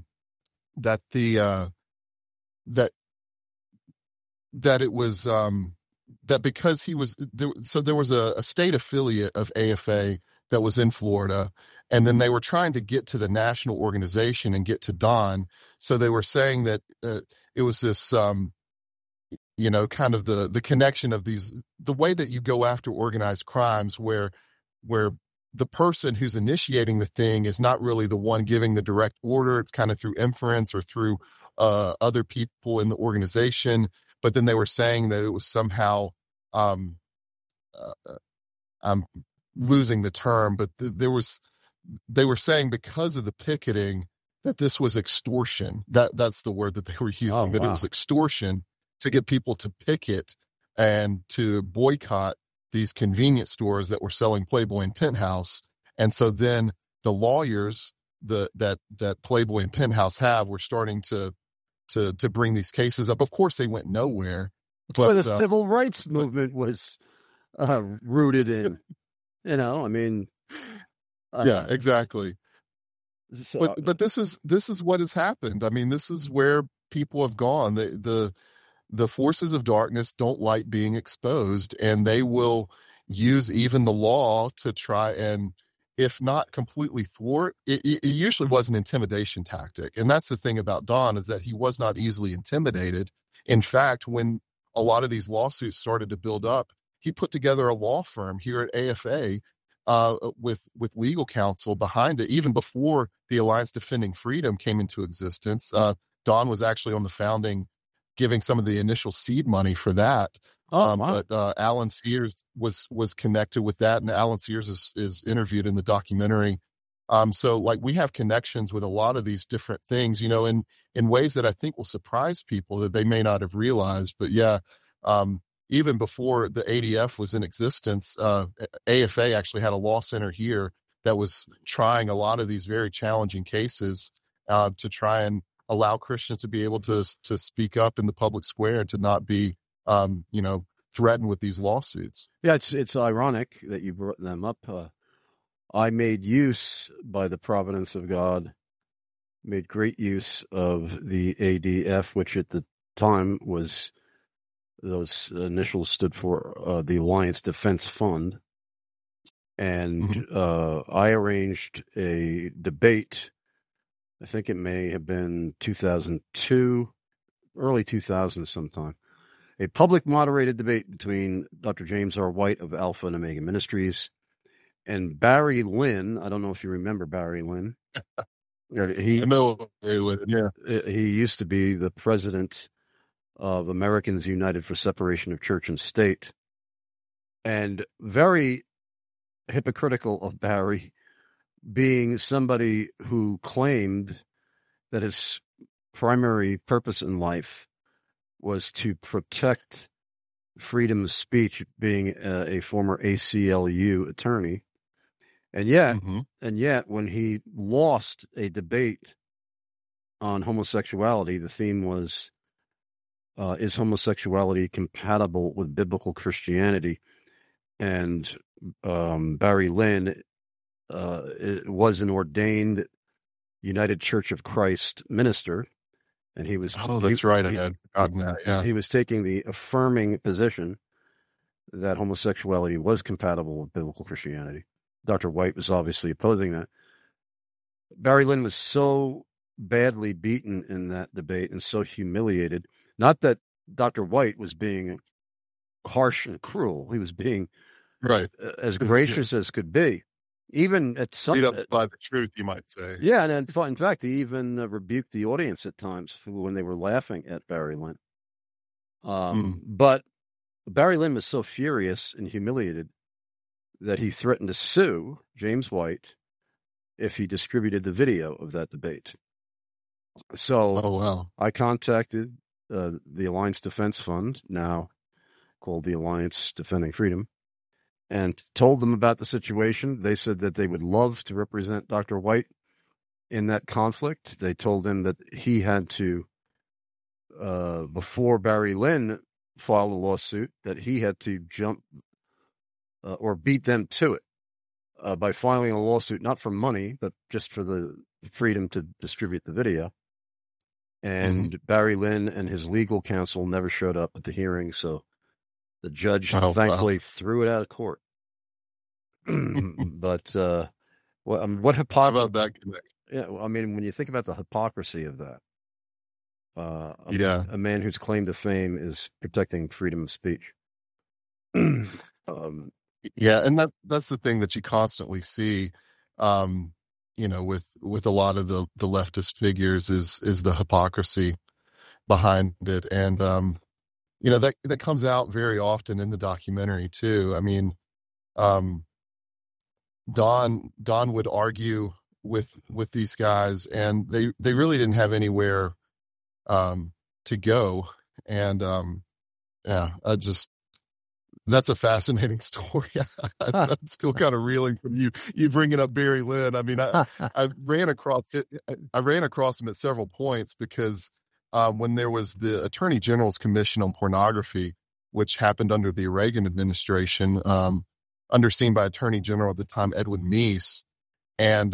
it was that because he was there, so there was a state affiliate of AFA that was in Florida, and then they were trying to get to the national organization and get to Don. So they were saying that it was this, kind of the connection of these, the way that you go after organized crimes, where the person who's initiating the thing is not really the one giving the direct order. It's kind of through inference or through other people in the organization. But then they were saying that it was somehow, I'm losing the term, but they were saying because of the picketing that this was extortion. That's the word that they were using, that it was extortion to get people to picket and to boycott these convenience stores that were selling Playboy and Penthouse. And so then the lawyers that Playboy and Penthouse have were starting to bring these cases up. Of course, they went nowhere. But the civil rights movement was rooted in, I mean. Yeah, exactly. So, but this is what has happened. I mean, this is where people have gone. The forces of darkness don't like being exposed, and they will use even the law to try and, if not completely thwart, it usually was an intimidation tactic. And that's the thing about Don, is that he was not easily intimidated. In fact, when a lot of these lawsuits started to build up, he put together a law firm here at AFA with legal counsel behind it, even before the Alliance Defending Freedom came into existence. Don was actually on the founding, giving some of the initial seed money for that. Oh, wow. But Alan Sears was connected with that, and Alan Sears is interviewed in the documentary. So like we have connections with a lot of these different things, you know, in ways that I think will surprise people that they may not have realized. But yeah, even before the ADF was in existence, AFA actually had a law center here that was trying a lot of these very challenging cases to try and allow Christians to be able to speak up in the public square and to not be, you know, threatened with these lawsuits. Yeah, it's ironic that you brought them up. I made use, by the providence of God, made great use of the ADF, which at the time was, those initials stood for the Alliance Defense Fund. And I arranged a debate, I think it may have been 2002, early 2000 sometime, a public moderated debate between Dr. James R. White of Alpha and Omega Ministries and Barry Lynn. I don't know if you remember Barry Lynn. I know Barry Lynn, yeah. He used to be the president of Americans United for Separation of Church and State, and very hypocritical of Barry, being somebody who claimed that his primary purpose in life was to protect freedom of speech, being a former ACLU attorney. And yet, when he lost a debate on homosexuality, the theme was, is homosexuality compatible with biblical Christianity? And Barry Lynn was an ordained United Church of Christ minister, and he was. Oh, that's right. I had forgotten that. Yeah, he was taking the affirming position that homosexuality was compatible with biblical Christianity. Dr. White was obviously opposing that. Barry Lynn was so badly beaten in that debate and so humiliated. Not that Dr. White was being harsh and cruel; he was being as gracious as could be. Even at some beat up by the truth, you might say. Yeah, and in fact, he even rebuked the audience at times when they were laughing at Barry Lynn. But Barry Lynn was so furious and humiliated that he threatened to sue James White if he distributed the video of that debate. So I contacted the Alliance Defense Fund, now called the Alliance Defending Freedom, and told them about the situation. They said that they would love to represent Dr. White in that conflict. They told him that he had to, before Barry Lynn filed a lawsuit, that he had to jump or beat them to it by filing a lawsuit, not for money, but just for the freedom to distribute the video. And Barry Lynn and his legal counsel never showed up at the hearing, so the judge thankfully threw it out of court. But what hypocrisy? How about that? Yeah, I mean, when you think about the hypocrisy of that, a man whose claim to fame is protecting freedom of speech. Yeah, and that's the thing that you constantly see, you know, with a lot of the leftist figures is the hypocrisy behind it, and you know, that comes out very often in the documentary too. I mean, Don would argue with these guys, and they really didn't have anywhere to go, and that's a fascinating story. I'm still kind of reeling from you bringing up Barry Lynn. I mean, I ran across it. I ran across him at several points because when there was the Attorney General's Commission on Pornography, which happened under the Reagan administration, underseen by Attorney General at the time, Edwin Meese, and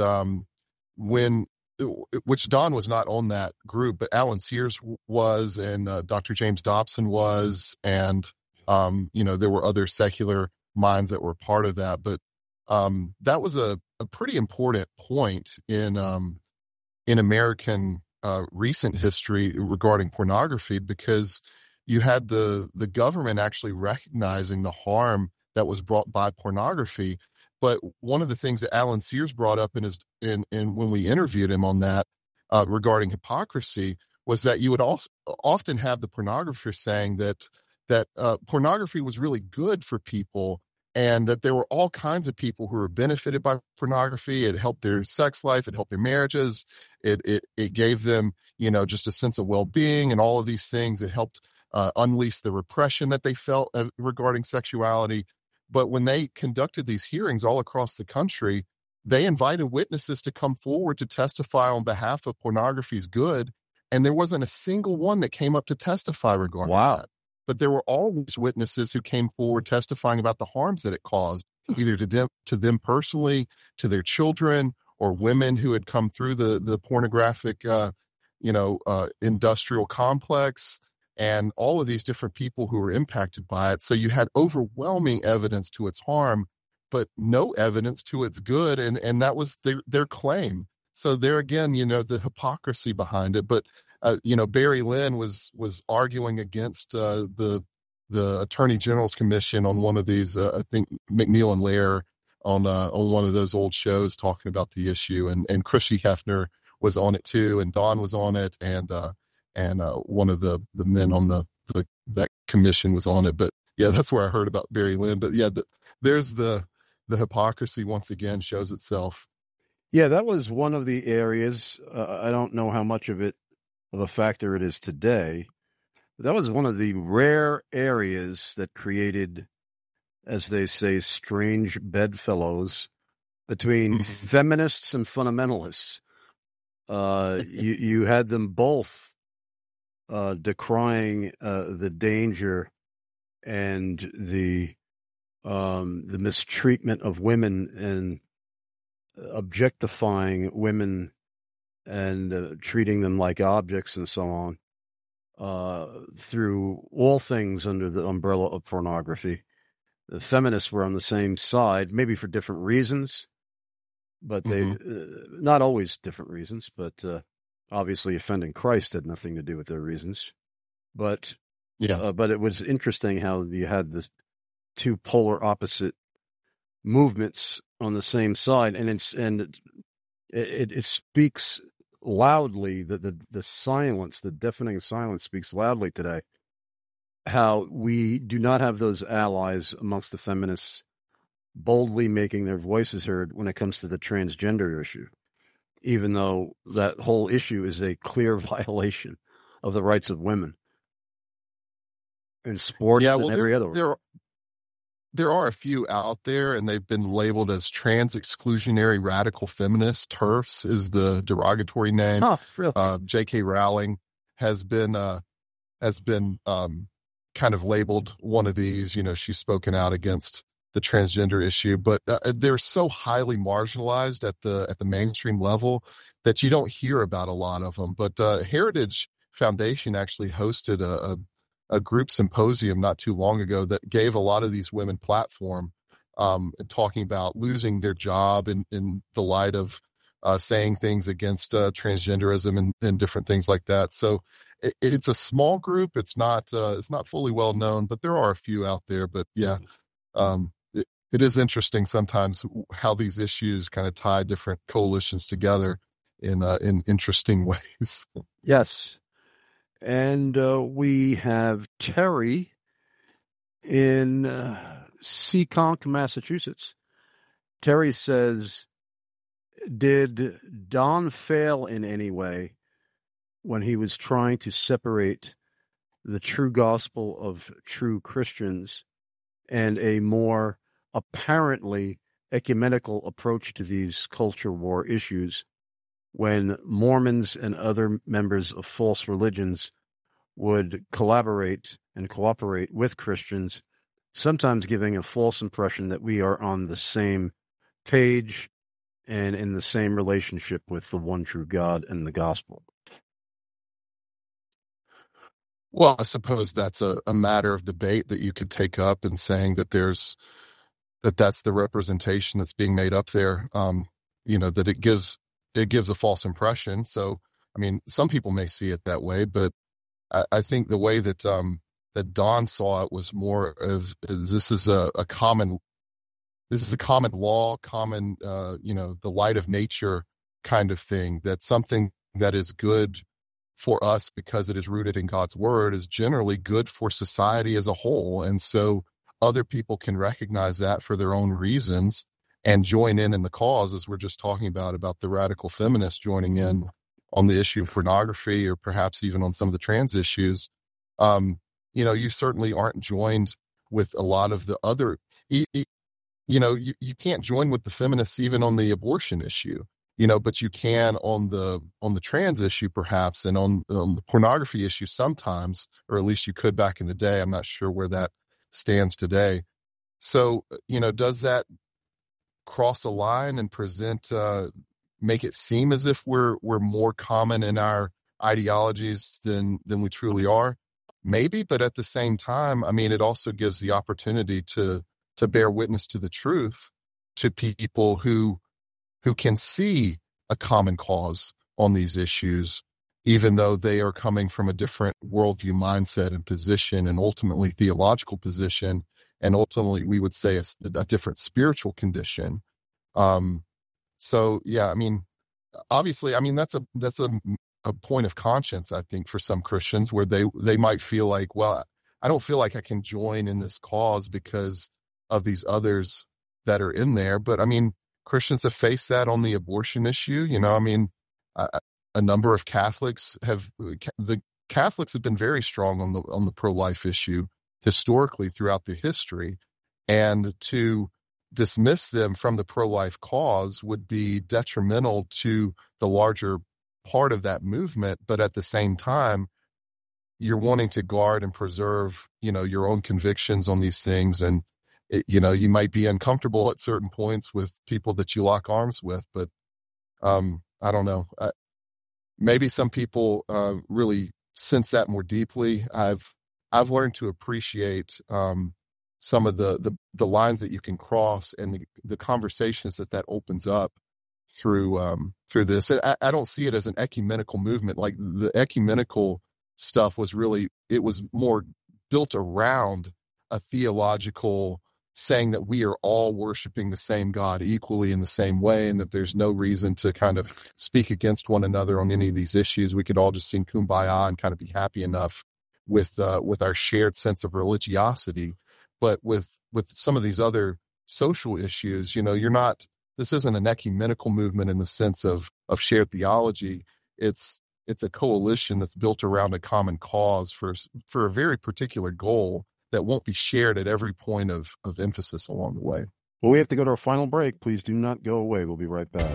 which Don was not on that group, but Alan Sears was, and Dr. James Dobson was, and you know, there were other secular minds that were part of that, but that was a pretty important point in American recent history regarding pornography, because you had the government actually recognizing the harm that was brought by pornography. But one of the things that Alan Sears brought up in when we interviewed him on that regarding hypocrisy was that you would also often have the pornographer saying that pornography was really good for people, and that there were all kinds of people who were benefited by pornography. It helped their sex life, it helped their marriages, it gave them, just a sense of well-being and all of these things that helped unleash the repression that they felt regarding sexuality. But when they conducted these hearings all across the country, they invited witnesses to come forward to testify on behalf of pornography's good, and there wasn't a single one that came up to testify regarding that. But there were always witnesses who came forward testifying about the harms that it caused, either to them personally, to their children, or women who had come through the pornographic, industrial complex, and all of these different people who were impacted by it. So you had overwhelming evidence to its harm, but no evidence to its good, and that was their claim. So there again, the hypocrisy behind it. But Barry Lynn was arguing against the Attorney General's Commission on one of these. I think McNeil and Lair on one of those old shows talking about the issue, and Chrissy Hefner was on it too, and Don was on it, and one of the men on that commission was on it. But yeah, that's where I heard about Barry Lynn. But yeah, there's the hypocrisy once again shows itself. Yeah, that was one of the areas. I don't know how much of a factor it is today. That was one of the rare areas that created, as they say, strange bedfellows between feminists and fundamentalists. You had them both decrying the danger and the mistreatment of women and objectifying women and treating them like objects and so on, through all things under the umbrella of pornography. The feminists were on the same side, maybe for different reasons, but they not always different reasons, but obviously offending Christ had nothing to do with their reasons. But but it was interesting how you had the two polar opposite movements on the same side, and it speaks loudly, that the silence, the deafening silence speaks loudly today, how we do not have those allies amongst the feminists boldly making their voices heard when it comes to the transgender issue, even though that whole issue is a clear violation of the rights of women in sports and every other way. There are a few out there, and they've been labeled as trans exclusionary radical feminists. TERFs is the derogatory name. Oh, really? J.K. Rowling has been kind of labeled one of these. She's spoken out against the transgender issue, but they're so highly marginalized at the mainstream level that you don't hear about a lot of them. But Heritage Foundation actually hosted a group symposium not too long ago that gave a lot of these women platform, talking about losing their job in the light of saying things against transgenderism and different things like that. So it's a small group. It's not fully well known, but there are a few out there. But yeah, it is interesting sometimes how these issues kind of tie different coalitions together in interesting ways. Yes. And we have Terry in Seekonk, Massachusetts. Terry says, did Don fail in any way when he was trying to separate the true gospel of true Christians and a more apparently ecumenical approach to these culture war issues, when Mormons and other members of false religions would collaborate and cooperate with Christians, sometimes giving a false impression that we are on the same page and in the same relationship with the one true God and the gospel? Well, I suppose that's a matter of debate that you could take up, and saying that that's the representation that's being made up there, that it gives a false impression. So, I mean, some people may see it that way, but I think the way that Don saw it was more of this is a common law, common the light of nature kind of thing. That something that is good for us because it is rooted in God's word is generally good for society as a whole, and so other people can recognize that for their own reasons and join in the cause, as we're just talking about the radical feminists joining in on the issue of pornography, or perhaps even on some of the trans issues. You certainly aren't joined with a lot of the other, you can't join with the feminists even on the abortion issue, but you can on the trans issue perhaps, and on the pornography issue sometimes, or at least you could back in the day. I'm not sure where that stands today. So, does that cross a line and make it seem as if we're more common in our ideologies than we truly are? Maybe, but at the same time, it also gives the opportunity to bear witness to the truth to people who can see a common cause on these issues, even though they are coming from a different worldview mindset and position, and ultimately theological position, and ultimately we would say a different spiritual condition. So yeah, obviously, that's a point of conscience, I think, for some Christians, where they might feel like, well, I don't feel like I can join in this cause because of these others that are in there. But Christians have faced that on the abortion issue. A number of Catholics have been very strong on the pro-life issue historically throughout their history, and to dismiss them from the pro-life cause would be detrimental to the larger part of that movement. But at the same time, you're wanting to guard and preserve, your own convictions on these things. And, you might be uncomfortable at certain points with people that you lock arms with, but I don't know. Maybe some people really sense that more deeply. I've learned to appreciate some of the lines that you can cross, and the conversations that opens up through this. And I don't see it as an ecumenical movement. Like, the ecumenical stuff was more built around a theological saying that we are all worshiping the same God equally in the same way, and that there's no reason to kind of speak against one another on any of these issues. We could all just sing Kumbaya and kind of be happy enough with our shared sense of religiosity. But with some of these other social issues, this isn't an ecumenical movement in the sense of shared theology. It's a coalition that's built around a common cause for a very particular goal that won't be shared at every point of emphasis along the way. Well, we have to go to our final break. Please do not go away. We'll be right back.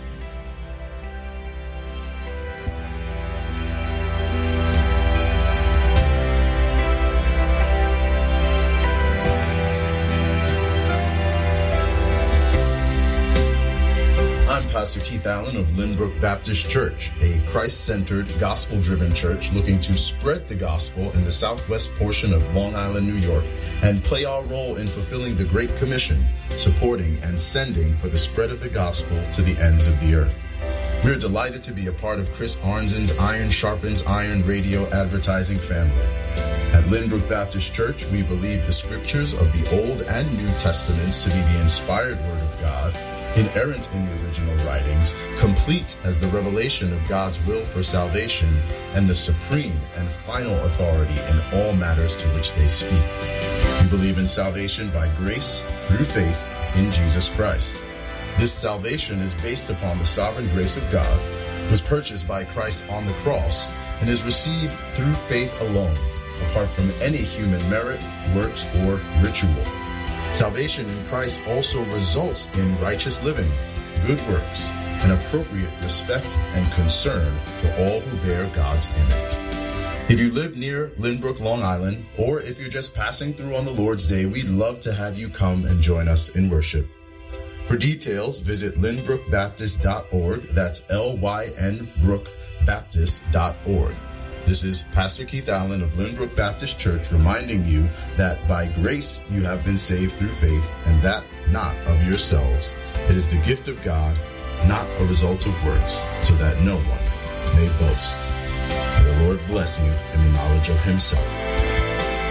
I'm Pastor Keith Allen of Lynbrook Baptist Church, a Christ-centered, gospel-driven church looking to spread the gospel in the southwest portion of Long Island, New York, and play our role in fulfilling the Great Commission, supporting and sending for the spread of the gospel to the ends of the earth. We're delighted to be a part of Chris Arnzen's Iron Sharpens Iron radio advertising family. At Lynbrook Baptist Church, we believe the scriptures of the Old and New Testaments to be the inspired Word of God, inerrant in the original writings, complete as the revelation of God's will for salvation, and the supreme and final authority in all matters to which they speak. We believe in salvation by grace through faith in Jesus Christ. This salvation is based upon the sovereign grace of God, was purchased by Christ on the cross, and is received through faith alone, apart from any human merit, works, or ritual. Salvation in Christ also results in righteous living, good works, and appropriate respect and concern to all who bear God's image. If you live near Lynbrook, Long Island, or if you're just passing through on the Lord's Day, we'd love to have you come and join us in worship. For details, visit lynbrookbaptist.org. That's lynbrookbaptist.org. This is Pastor Keith Allen of Lynbrook Baptist Church reminding you that by grace you have been saved through faith, and that not of yourselves. It is the gift of God, not a result of works, so that no one may boast. May the Lord bless you in the knowledge of himself.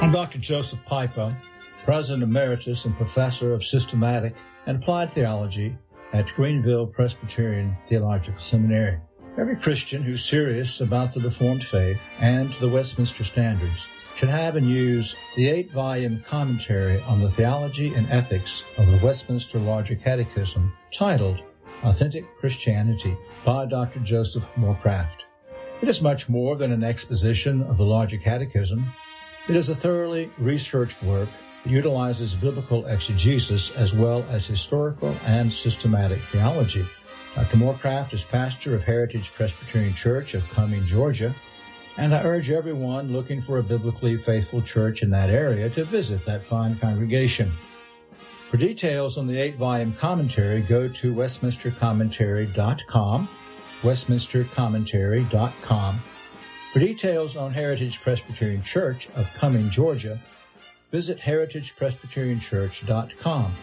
I'm Dr. Joseph Piper, President Emeritus and Professor of Systematic and Applied Theology at Greenville Presbyterian Theological Seminary. Every Christian who's serious about the Reformed faith and the Westminster Standards should have and use the 8-volume commentary on the theology and ethics of the Westminster Larger Catechism titled Authentic Christianity by Dr. Joseph Morecraft. It is much more than an exposition of the Larger Catechism. It is a thoroughly researched work that utilizes biblical exegesis as well as historical and systematic theology. Dr. Morecraft is pastor of Heritage Presbyterian Church of Cumming, Georgia, and I urge everyone looking for a biblically faithful church in that area to visit that fine congregation. For details on the 8-volume commentary, go to westminstercommentary.com, westminstercommentary.com. For details on Heritage Presbyterian Church of Cumming, Georgia, visit heritagepresbyterianchurch.com,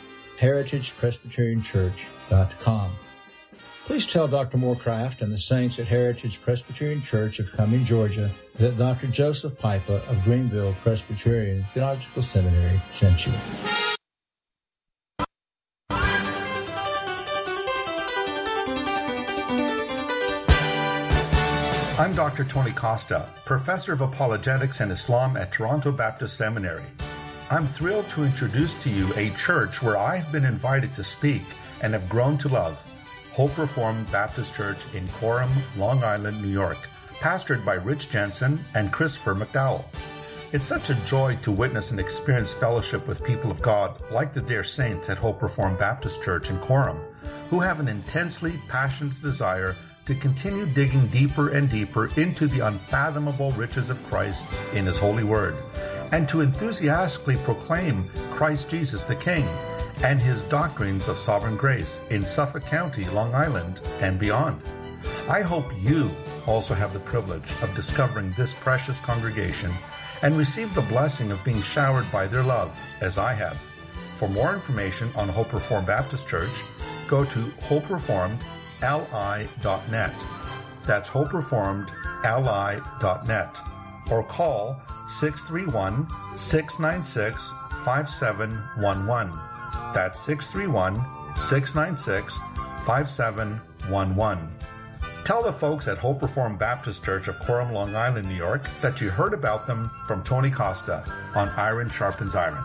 heritagepresbyterianchurch.com. Please tell Dr. Morecraft and the saints at Heritage Presbyterian Church of Cumming, Georgia, that Dr. Joseph Piper of Greenville Presbyterian Theological Seminary sent you. I'm Dr. Tony Costa, Professor of Apologetics and Islam at Toronto Baptist Seminary. I'm thrilled to introduce to you a church where I have been invited to speak and have grown to love. Hope Reformed Baptist Church in Coram, Long Island, New York, pastored by Rich Jensen and Christopher McDowell. It's such a joy to witness and experience fellowship with people of God like the dear saints at Hope Reformed Baptist Church in Coram, who have an intensely passionate desire to continue digging deeper and deeper into the unfathomable riches of Christ in His holy word, and to enthusiastically proclaim Christ Jesus the King and His doctrines of sovereign grace in Suffolk County, Long Island, and beyond. I hope you also have the privilege of discovering this precious congregation and receive the blessing of being showered by their love, as I have. For more information on Hope Reformed Baptist Church, go to hopereformedli.net. That's hopereformedli.net. Or call 631-696-5711. That's 631-696-5711. Tell the folks at Hope Reformed Baptist Church of Coram, Long Island, New York, that you heard about them from Tony Costa on Iron Sharpens Iron.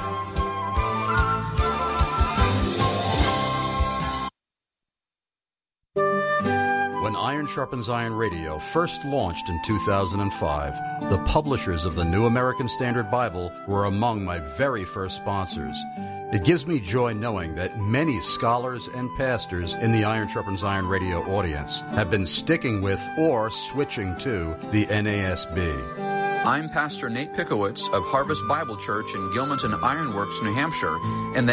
When Iron Sharpens Iron Radio first launched in 2005, the publishers of the New American Standard Bible were among my very first sponsors. It gives me joy knowing that many scholars and pastors in the Iron Sharpens Iron Radio audience have been sticking with or switching to the NASB. I'm Pastor Nate Pickowitz of Harvest Bible Church in Gilmanton Ironworks, New Hampshire, and the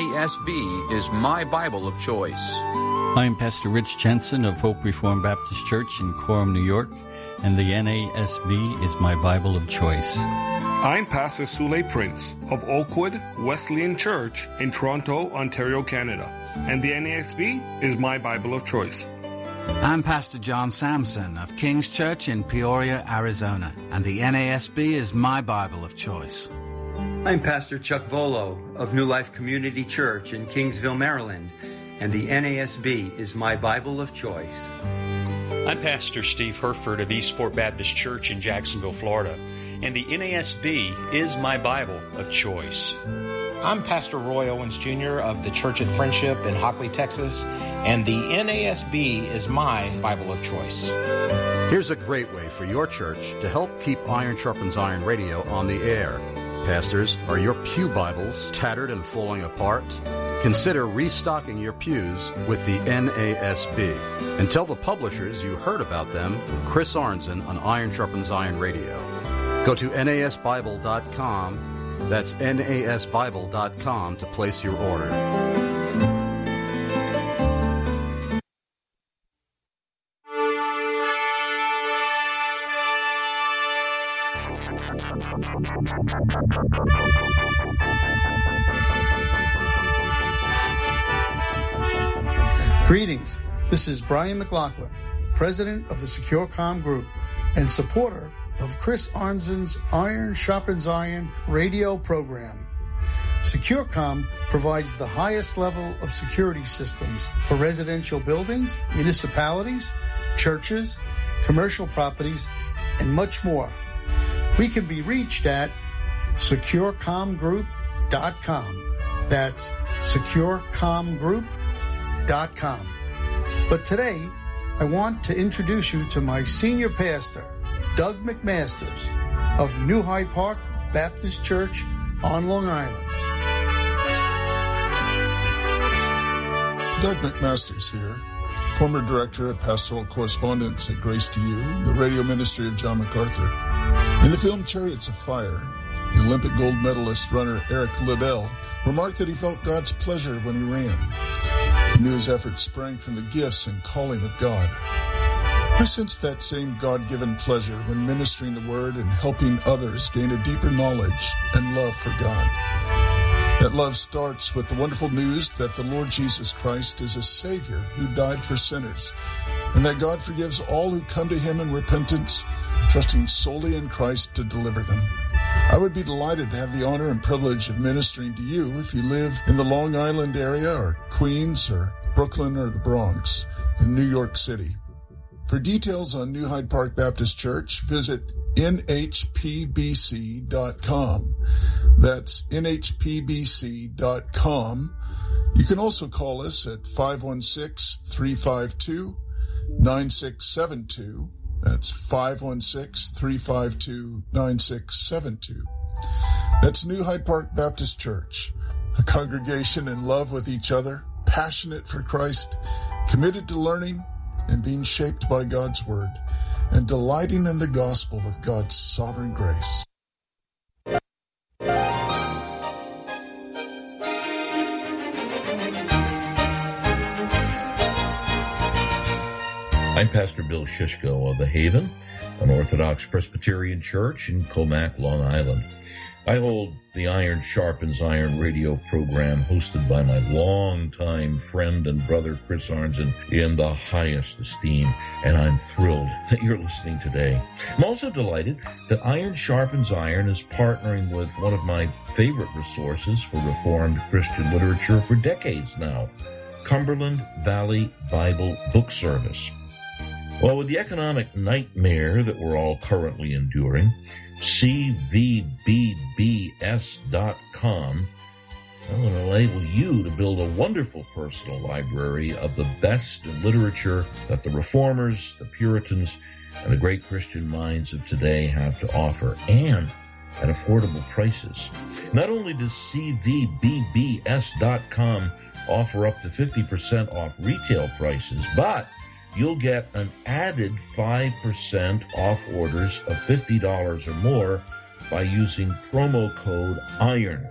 NASB is my Bible of choice. I'm Pastor Rich Jensen of Hope Reformed Baptist Church in Coram, New York, and the NASB is my Bible of choice. I'm Pastor Sule Prince of Oakwood Wesleyan Church in Toronto, Ontario, Canada, and the NASB is my Bible of choice. I'm Pastor John Sampson of King's Church in Peoria, Arizona, and the NASB is my Bible of choice. I'm Pastor Chuck Volo of New Life Community Church in Kingsville, Maryland, and the NASB is my Bible of choice. I'm Pastor Steve Herford of Eastport Baptist Church in Jacksonville, Florida, and the NASB is my Bible of choice. I'm Pastor Roy Owens Jr. of the Church at Friendship in Hockley, Texas, and the NASB is my Bible of choice. Here's a great way for your church to help keep Iron Sharpens Iron Radio on the air. Pastors, are your pew Bibles tattered and falling apart? Consider restocking your pews with the NASB. And tell the publishers you heard about them from Chris Arnzen on Iron Sharpens Iron Radio. Go to nasbible.com. That's nasbible.com to place your order. Greetings. This is Brian McLaughlin, president of the Secure Comm Group and supporter of Chris Arnzen's Iron Sharpens Iron radio program. SecureCom provides the highest level of security systems for residential buildings, municipalities, churches, commercial properties, and much more. We can be reached at securecomgroup.com. That's securecomgroup.com. But today, I want to introduce you to my senior pastor, Doug McMasters of New Hyde Park Baptist Church on Long Island. Doug McMasters here, former director of pastoral correspondence at Grace to You, the radio ministry of John MacArthur. In the film Chariots of Fire, the Olympic gold medalist runner Eric Liddell remarked that he felt God's pleasure when he ran. He knew his efforts sprang from the gifts and calling of God. I sensed that same God-given pleasure when ministering the Word and helping others gain a deeper knowledge and love for God. That love starts with the wonderful news that the Lord Jesus Christ is a Savior who died for sinners, and that God forgives all who come to Him in repentance, trusting solely in Christ to deliver them. I would be delighted to have the honor and privilege of ministering to you if you live in the Long Island area or Queens or Brooklyn or the Bronx in New York City. For details on New Hyde Park Baptist Church, visit nhpbc.com. That's nhpbc.com. You can also call us at 516-352-9672. That's 516-352-9672. That's New Hyde Park Baptist Church, a congregation in love with each other, passionate for Christ, committed to learning and being shaped by God's Word, and delighting in the gospel of God's sovereign grace. I'm Pastor Bill Shishko of The Haven, an Orthodox Presbyterian church in Comac, Long Island. I hold the Iron Sharpens Iron radio program hosted by my longtime friend and brother Chris Arnzen in the highest esteem, and I'm thrilled that you're listening today. I'm also delighted that Iron Sharpens Iron is partnering with one of my favorite resources for Reformed Christian literature for decades now, Cumberland Valley Bible Book Service. Well, with the economic nightmare that we're all currently enduring, cvbbs.com will enable you to build a wonderful personal library of the best in literature that the Reformers, the Puritans, and the great Christian minds of today have to offer, and at affordable prices. Not only does cvbbs.com offer up to 50% off retail prices, but you'll get an added 5% off orders of $50 or more by using promo code IRON,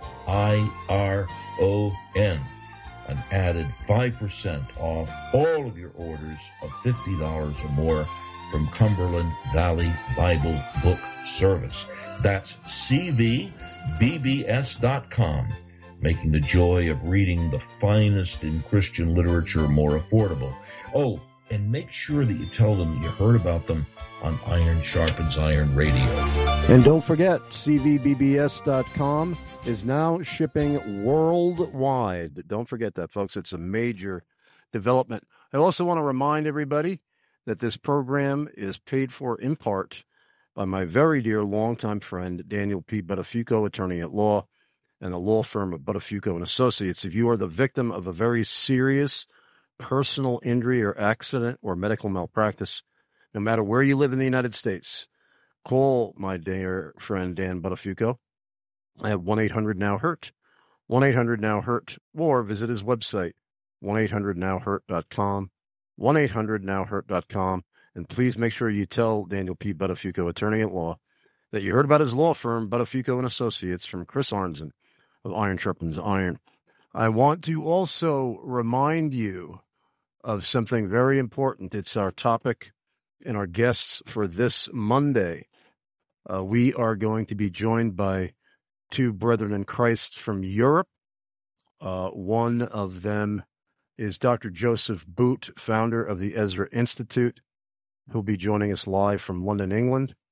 I-R-O-N. An added 5% off all of your orders of $50 or more from Cumberland Valley Bible Book Service. That's cvbbs.com, making the joy of reading the finest in Christian literature more affordable. Oh, and make sure that you tell them that you heard about them on Iron Sharpens Iron Radio. And don't forget, cvbbs.com is now shipping worldwide. Don't forget that, folks. It's a major development. I also want to remind everybody that this program is paid for in part by my very dear longtime friend, Daniel P. Buttafuoco, attorney at law, and the law firm of Buttafuoco and Associates. If you are the victim of a very serious personal injury or accident or medical malpractice, no matter where you live in the United States, call my dear friend Dan Buttafuoco at 1-800-NOW-HURT, 1-800-NOW-HURT, or visit his website, 1-800-NOW-HURT.com, 1-800-NOW-HURT.com, and please make sure you tell Daniel P. Buttafuoco, attorney at law, that you heard about his law firm, Buttafuoco and Associates, from Chris Arnzen of Iron Sharpens Iron. I want to also remind you of something very important. It's our topic and our guests for this Monday. We are going to be joined by two brethren in Christ from Europe. One of them is Dr. Joseph Boot, founder of the Ezra Institute, who'll be joining us live from London, England.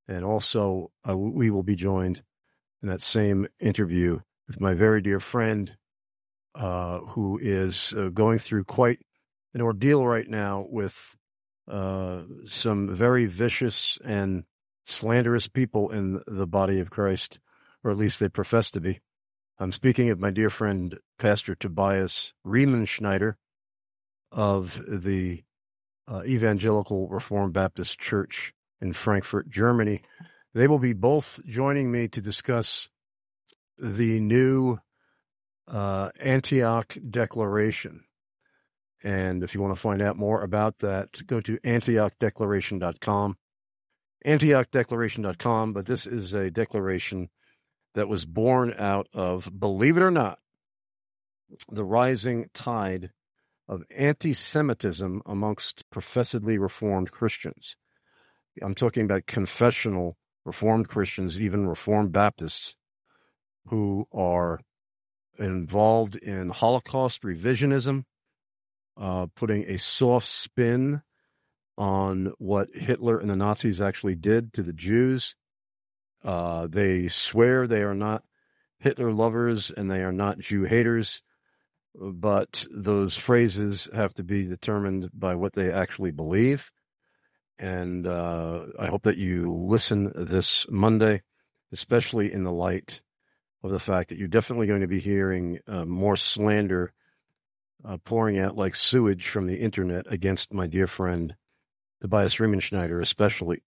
And also, we will be joined in that same interview with my very dear friend who is going through quite an ordeal right now with some very vicious and slanderous people in the body of Christ, or at least they profess to be. I'm speaking of my dear friend, Pastor Tobias Riemenschneider of the Evangelical Reformed Baptist Church in Frankfurt, Germany. They will be both joining me to discuss the new Antioch Declaration. And if you want to find out more about that, go to AntiochDeclaration.com. AntiochDeclaration.com, but this is a declaration that was born out of, believe it or not, the rising tide of anti-Semitism amongst professedly Reformed Christians. I'm talking about confessional Reformed Christians, even Reformed Baptists, who are involved in Holocaust revisionism, putting a soft spin on what Hitler and the Nazis actually did to the Jews. They swear they are not Hitler lovers and they are not Jew haters, but those phrases have to be determined by what they actually believe. And I hope that you listen this Monday, especially in the light of the fact that you're definitely going to be hearing more slander pouring out like sewage from the internet against my dear friend Tobias Riemenschneider, especially.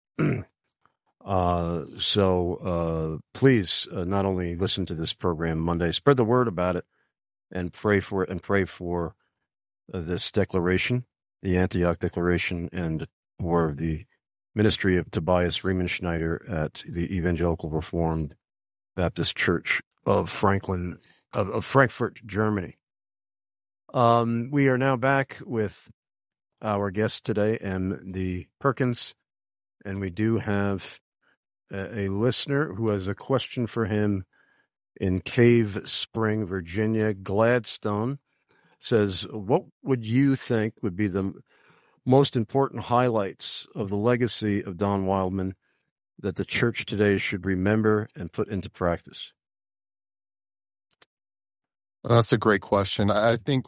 So please not only listen to this program Monday, spread the word about it and pray for it, and pray for this declaration, the Antioch Declaration, and for the ministry of Tobias Riemenschneider at the Evangelical Reformed Baptist Church of Frankfurt, Germany. We are now back with our guest today, M.D. Perkins, and we do have a listener who has a question for him in Cave Spring, Virginia. Gladstone says, what would you think would be the most important highlights of the legacy of Don Wildman that the church today should remember and put into practice? That's a great question. I think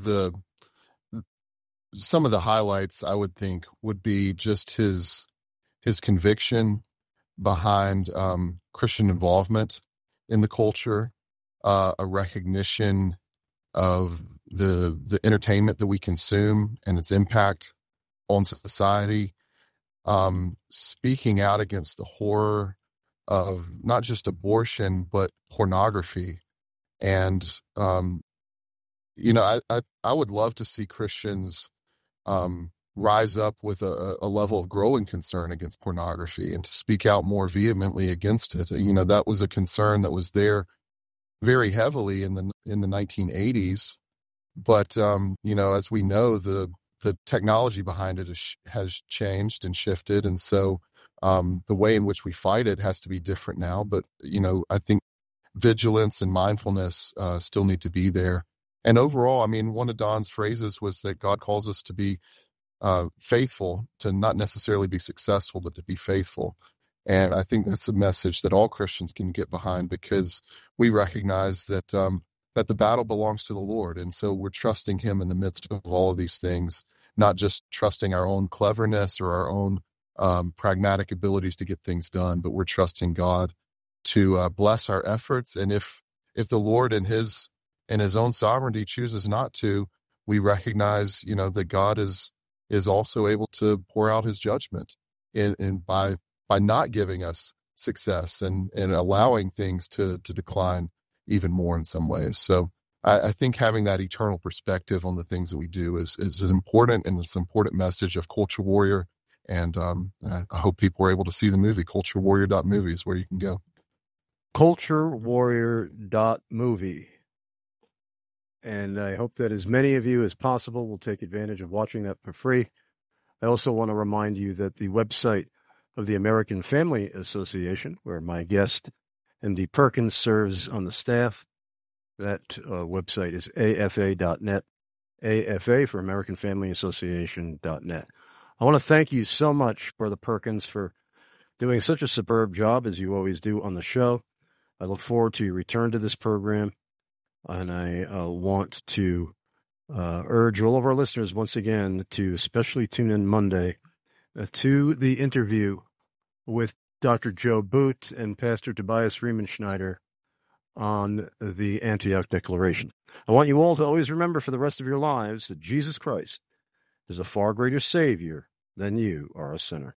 some of the highlights I would think would be just his conviction behind Christian involvement in the culture, a recognition of the entertainment that we consume and its impact on society, speaking out against the horror of not just abortion, but pornography. And, I would love to see Christians rise up with a level of growing concern against pornography and to speak out more vehemently against it. That was a concern that was there very heavily in the 1980s. But, as we know, the technology behind it has changed and shifted. And so the way in which we fight it has to be different now. But, I think vigilance and mindfulness still need to be there. And overall, one of Don's phrases was that God calls us to be faithful, to not necessarily be successful, but to be faithful. And I think that's a message that all Christians can get behind, because we recognize that that the battle belongs to the Lord. And so we're trusting him in the midst of all of these things, not just trusting our own cleverness or our own pragmatic abilities to get things done, but we're trusting God to bless our efforts. And if the Lord in his own sovereignty chooses not to, we recognize, that God is also able to pour out his judgment by not giving us success and allowing things to decline even more in some ways. So I think having that eternal perspective on the things that we do is important, and it's an important message of Culture Warrior. And I hope people are able to see the movie. CultureWarrior.movie is where you can go. CultureWarrior.movie. And I hope that as many of you as possible will take advantage of watching that for free. I also want to remind you that the website of the American Family Association, where my guest, M.D. Perkins, serves on the staff, that website is afa.net, AFA for American Family Association.net. I want to thank you so much, Brother Perkins, for doing such a superb job as you always do on the show. I look forward to your return to this program, and I want to urge all of our listeners once again to especially tune in Monday to the interview with Dr. Joe Boot and Pastor Tobias Riemenschneider on the Antioch Declaration. I want you all to always remember for the rest of your lives that Jesus Christ is a far greater Savior than you are a sinner.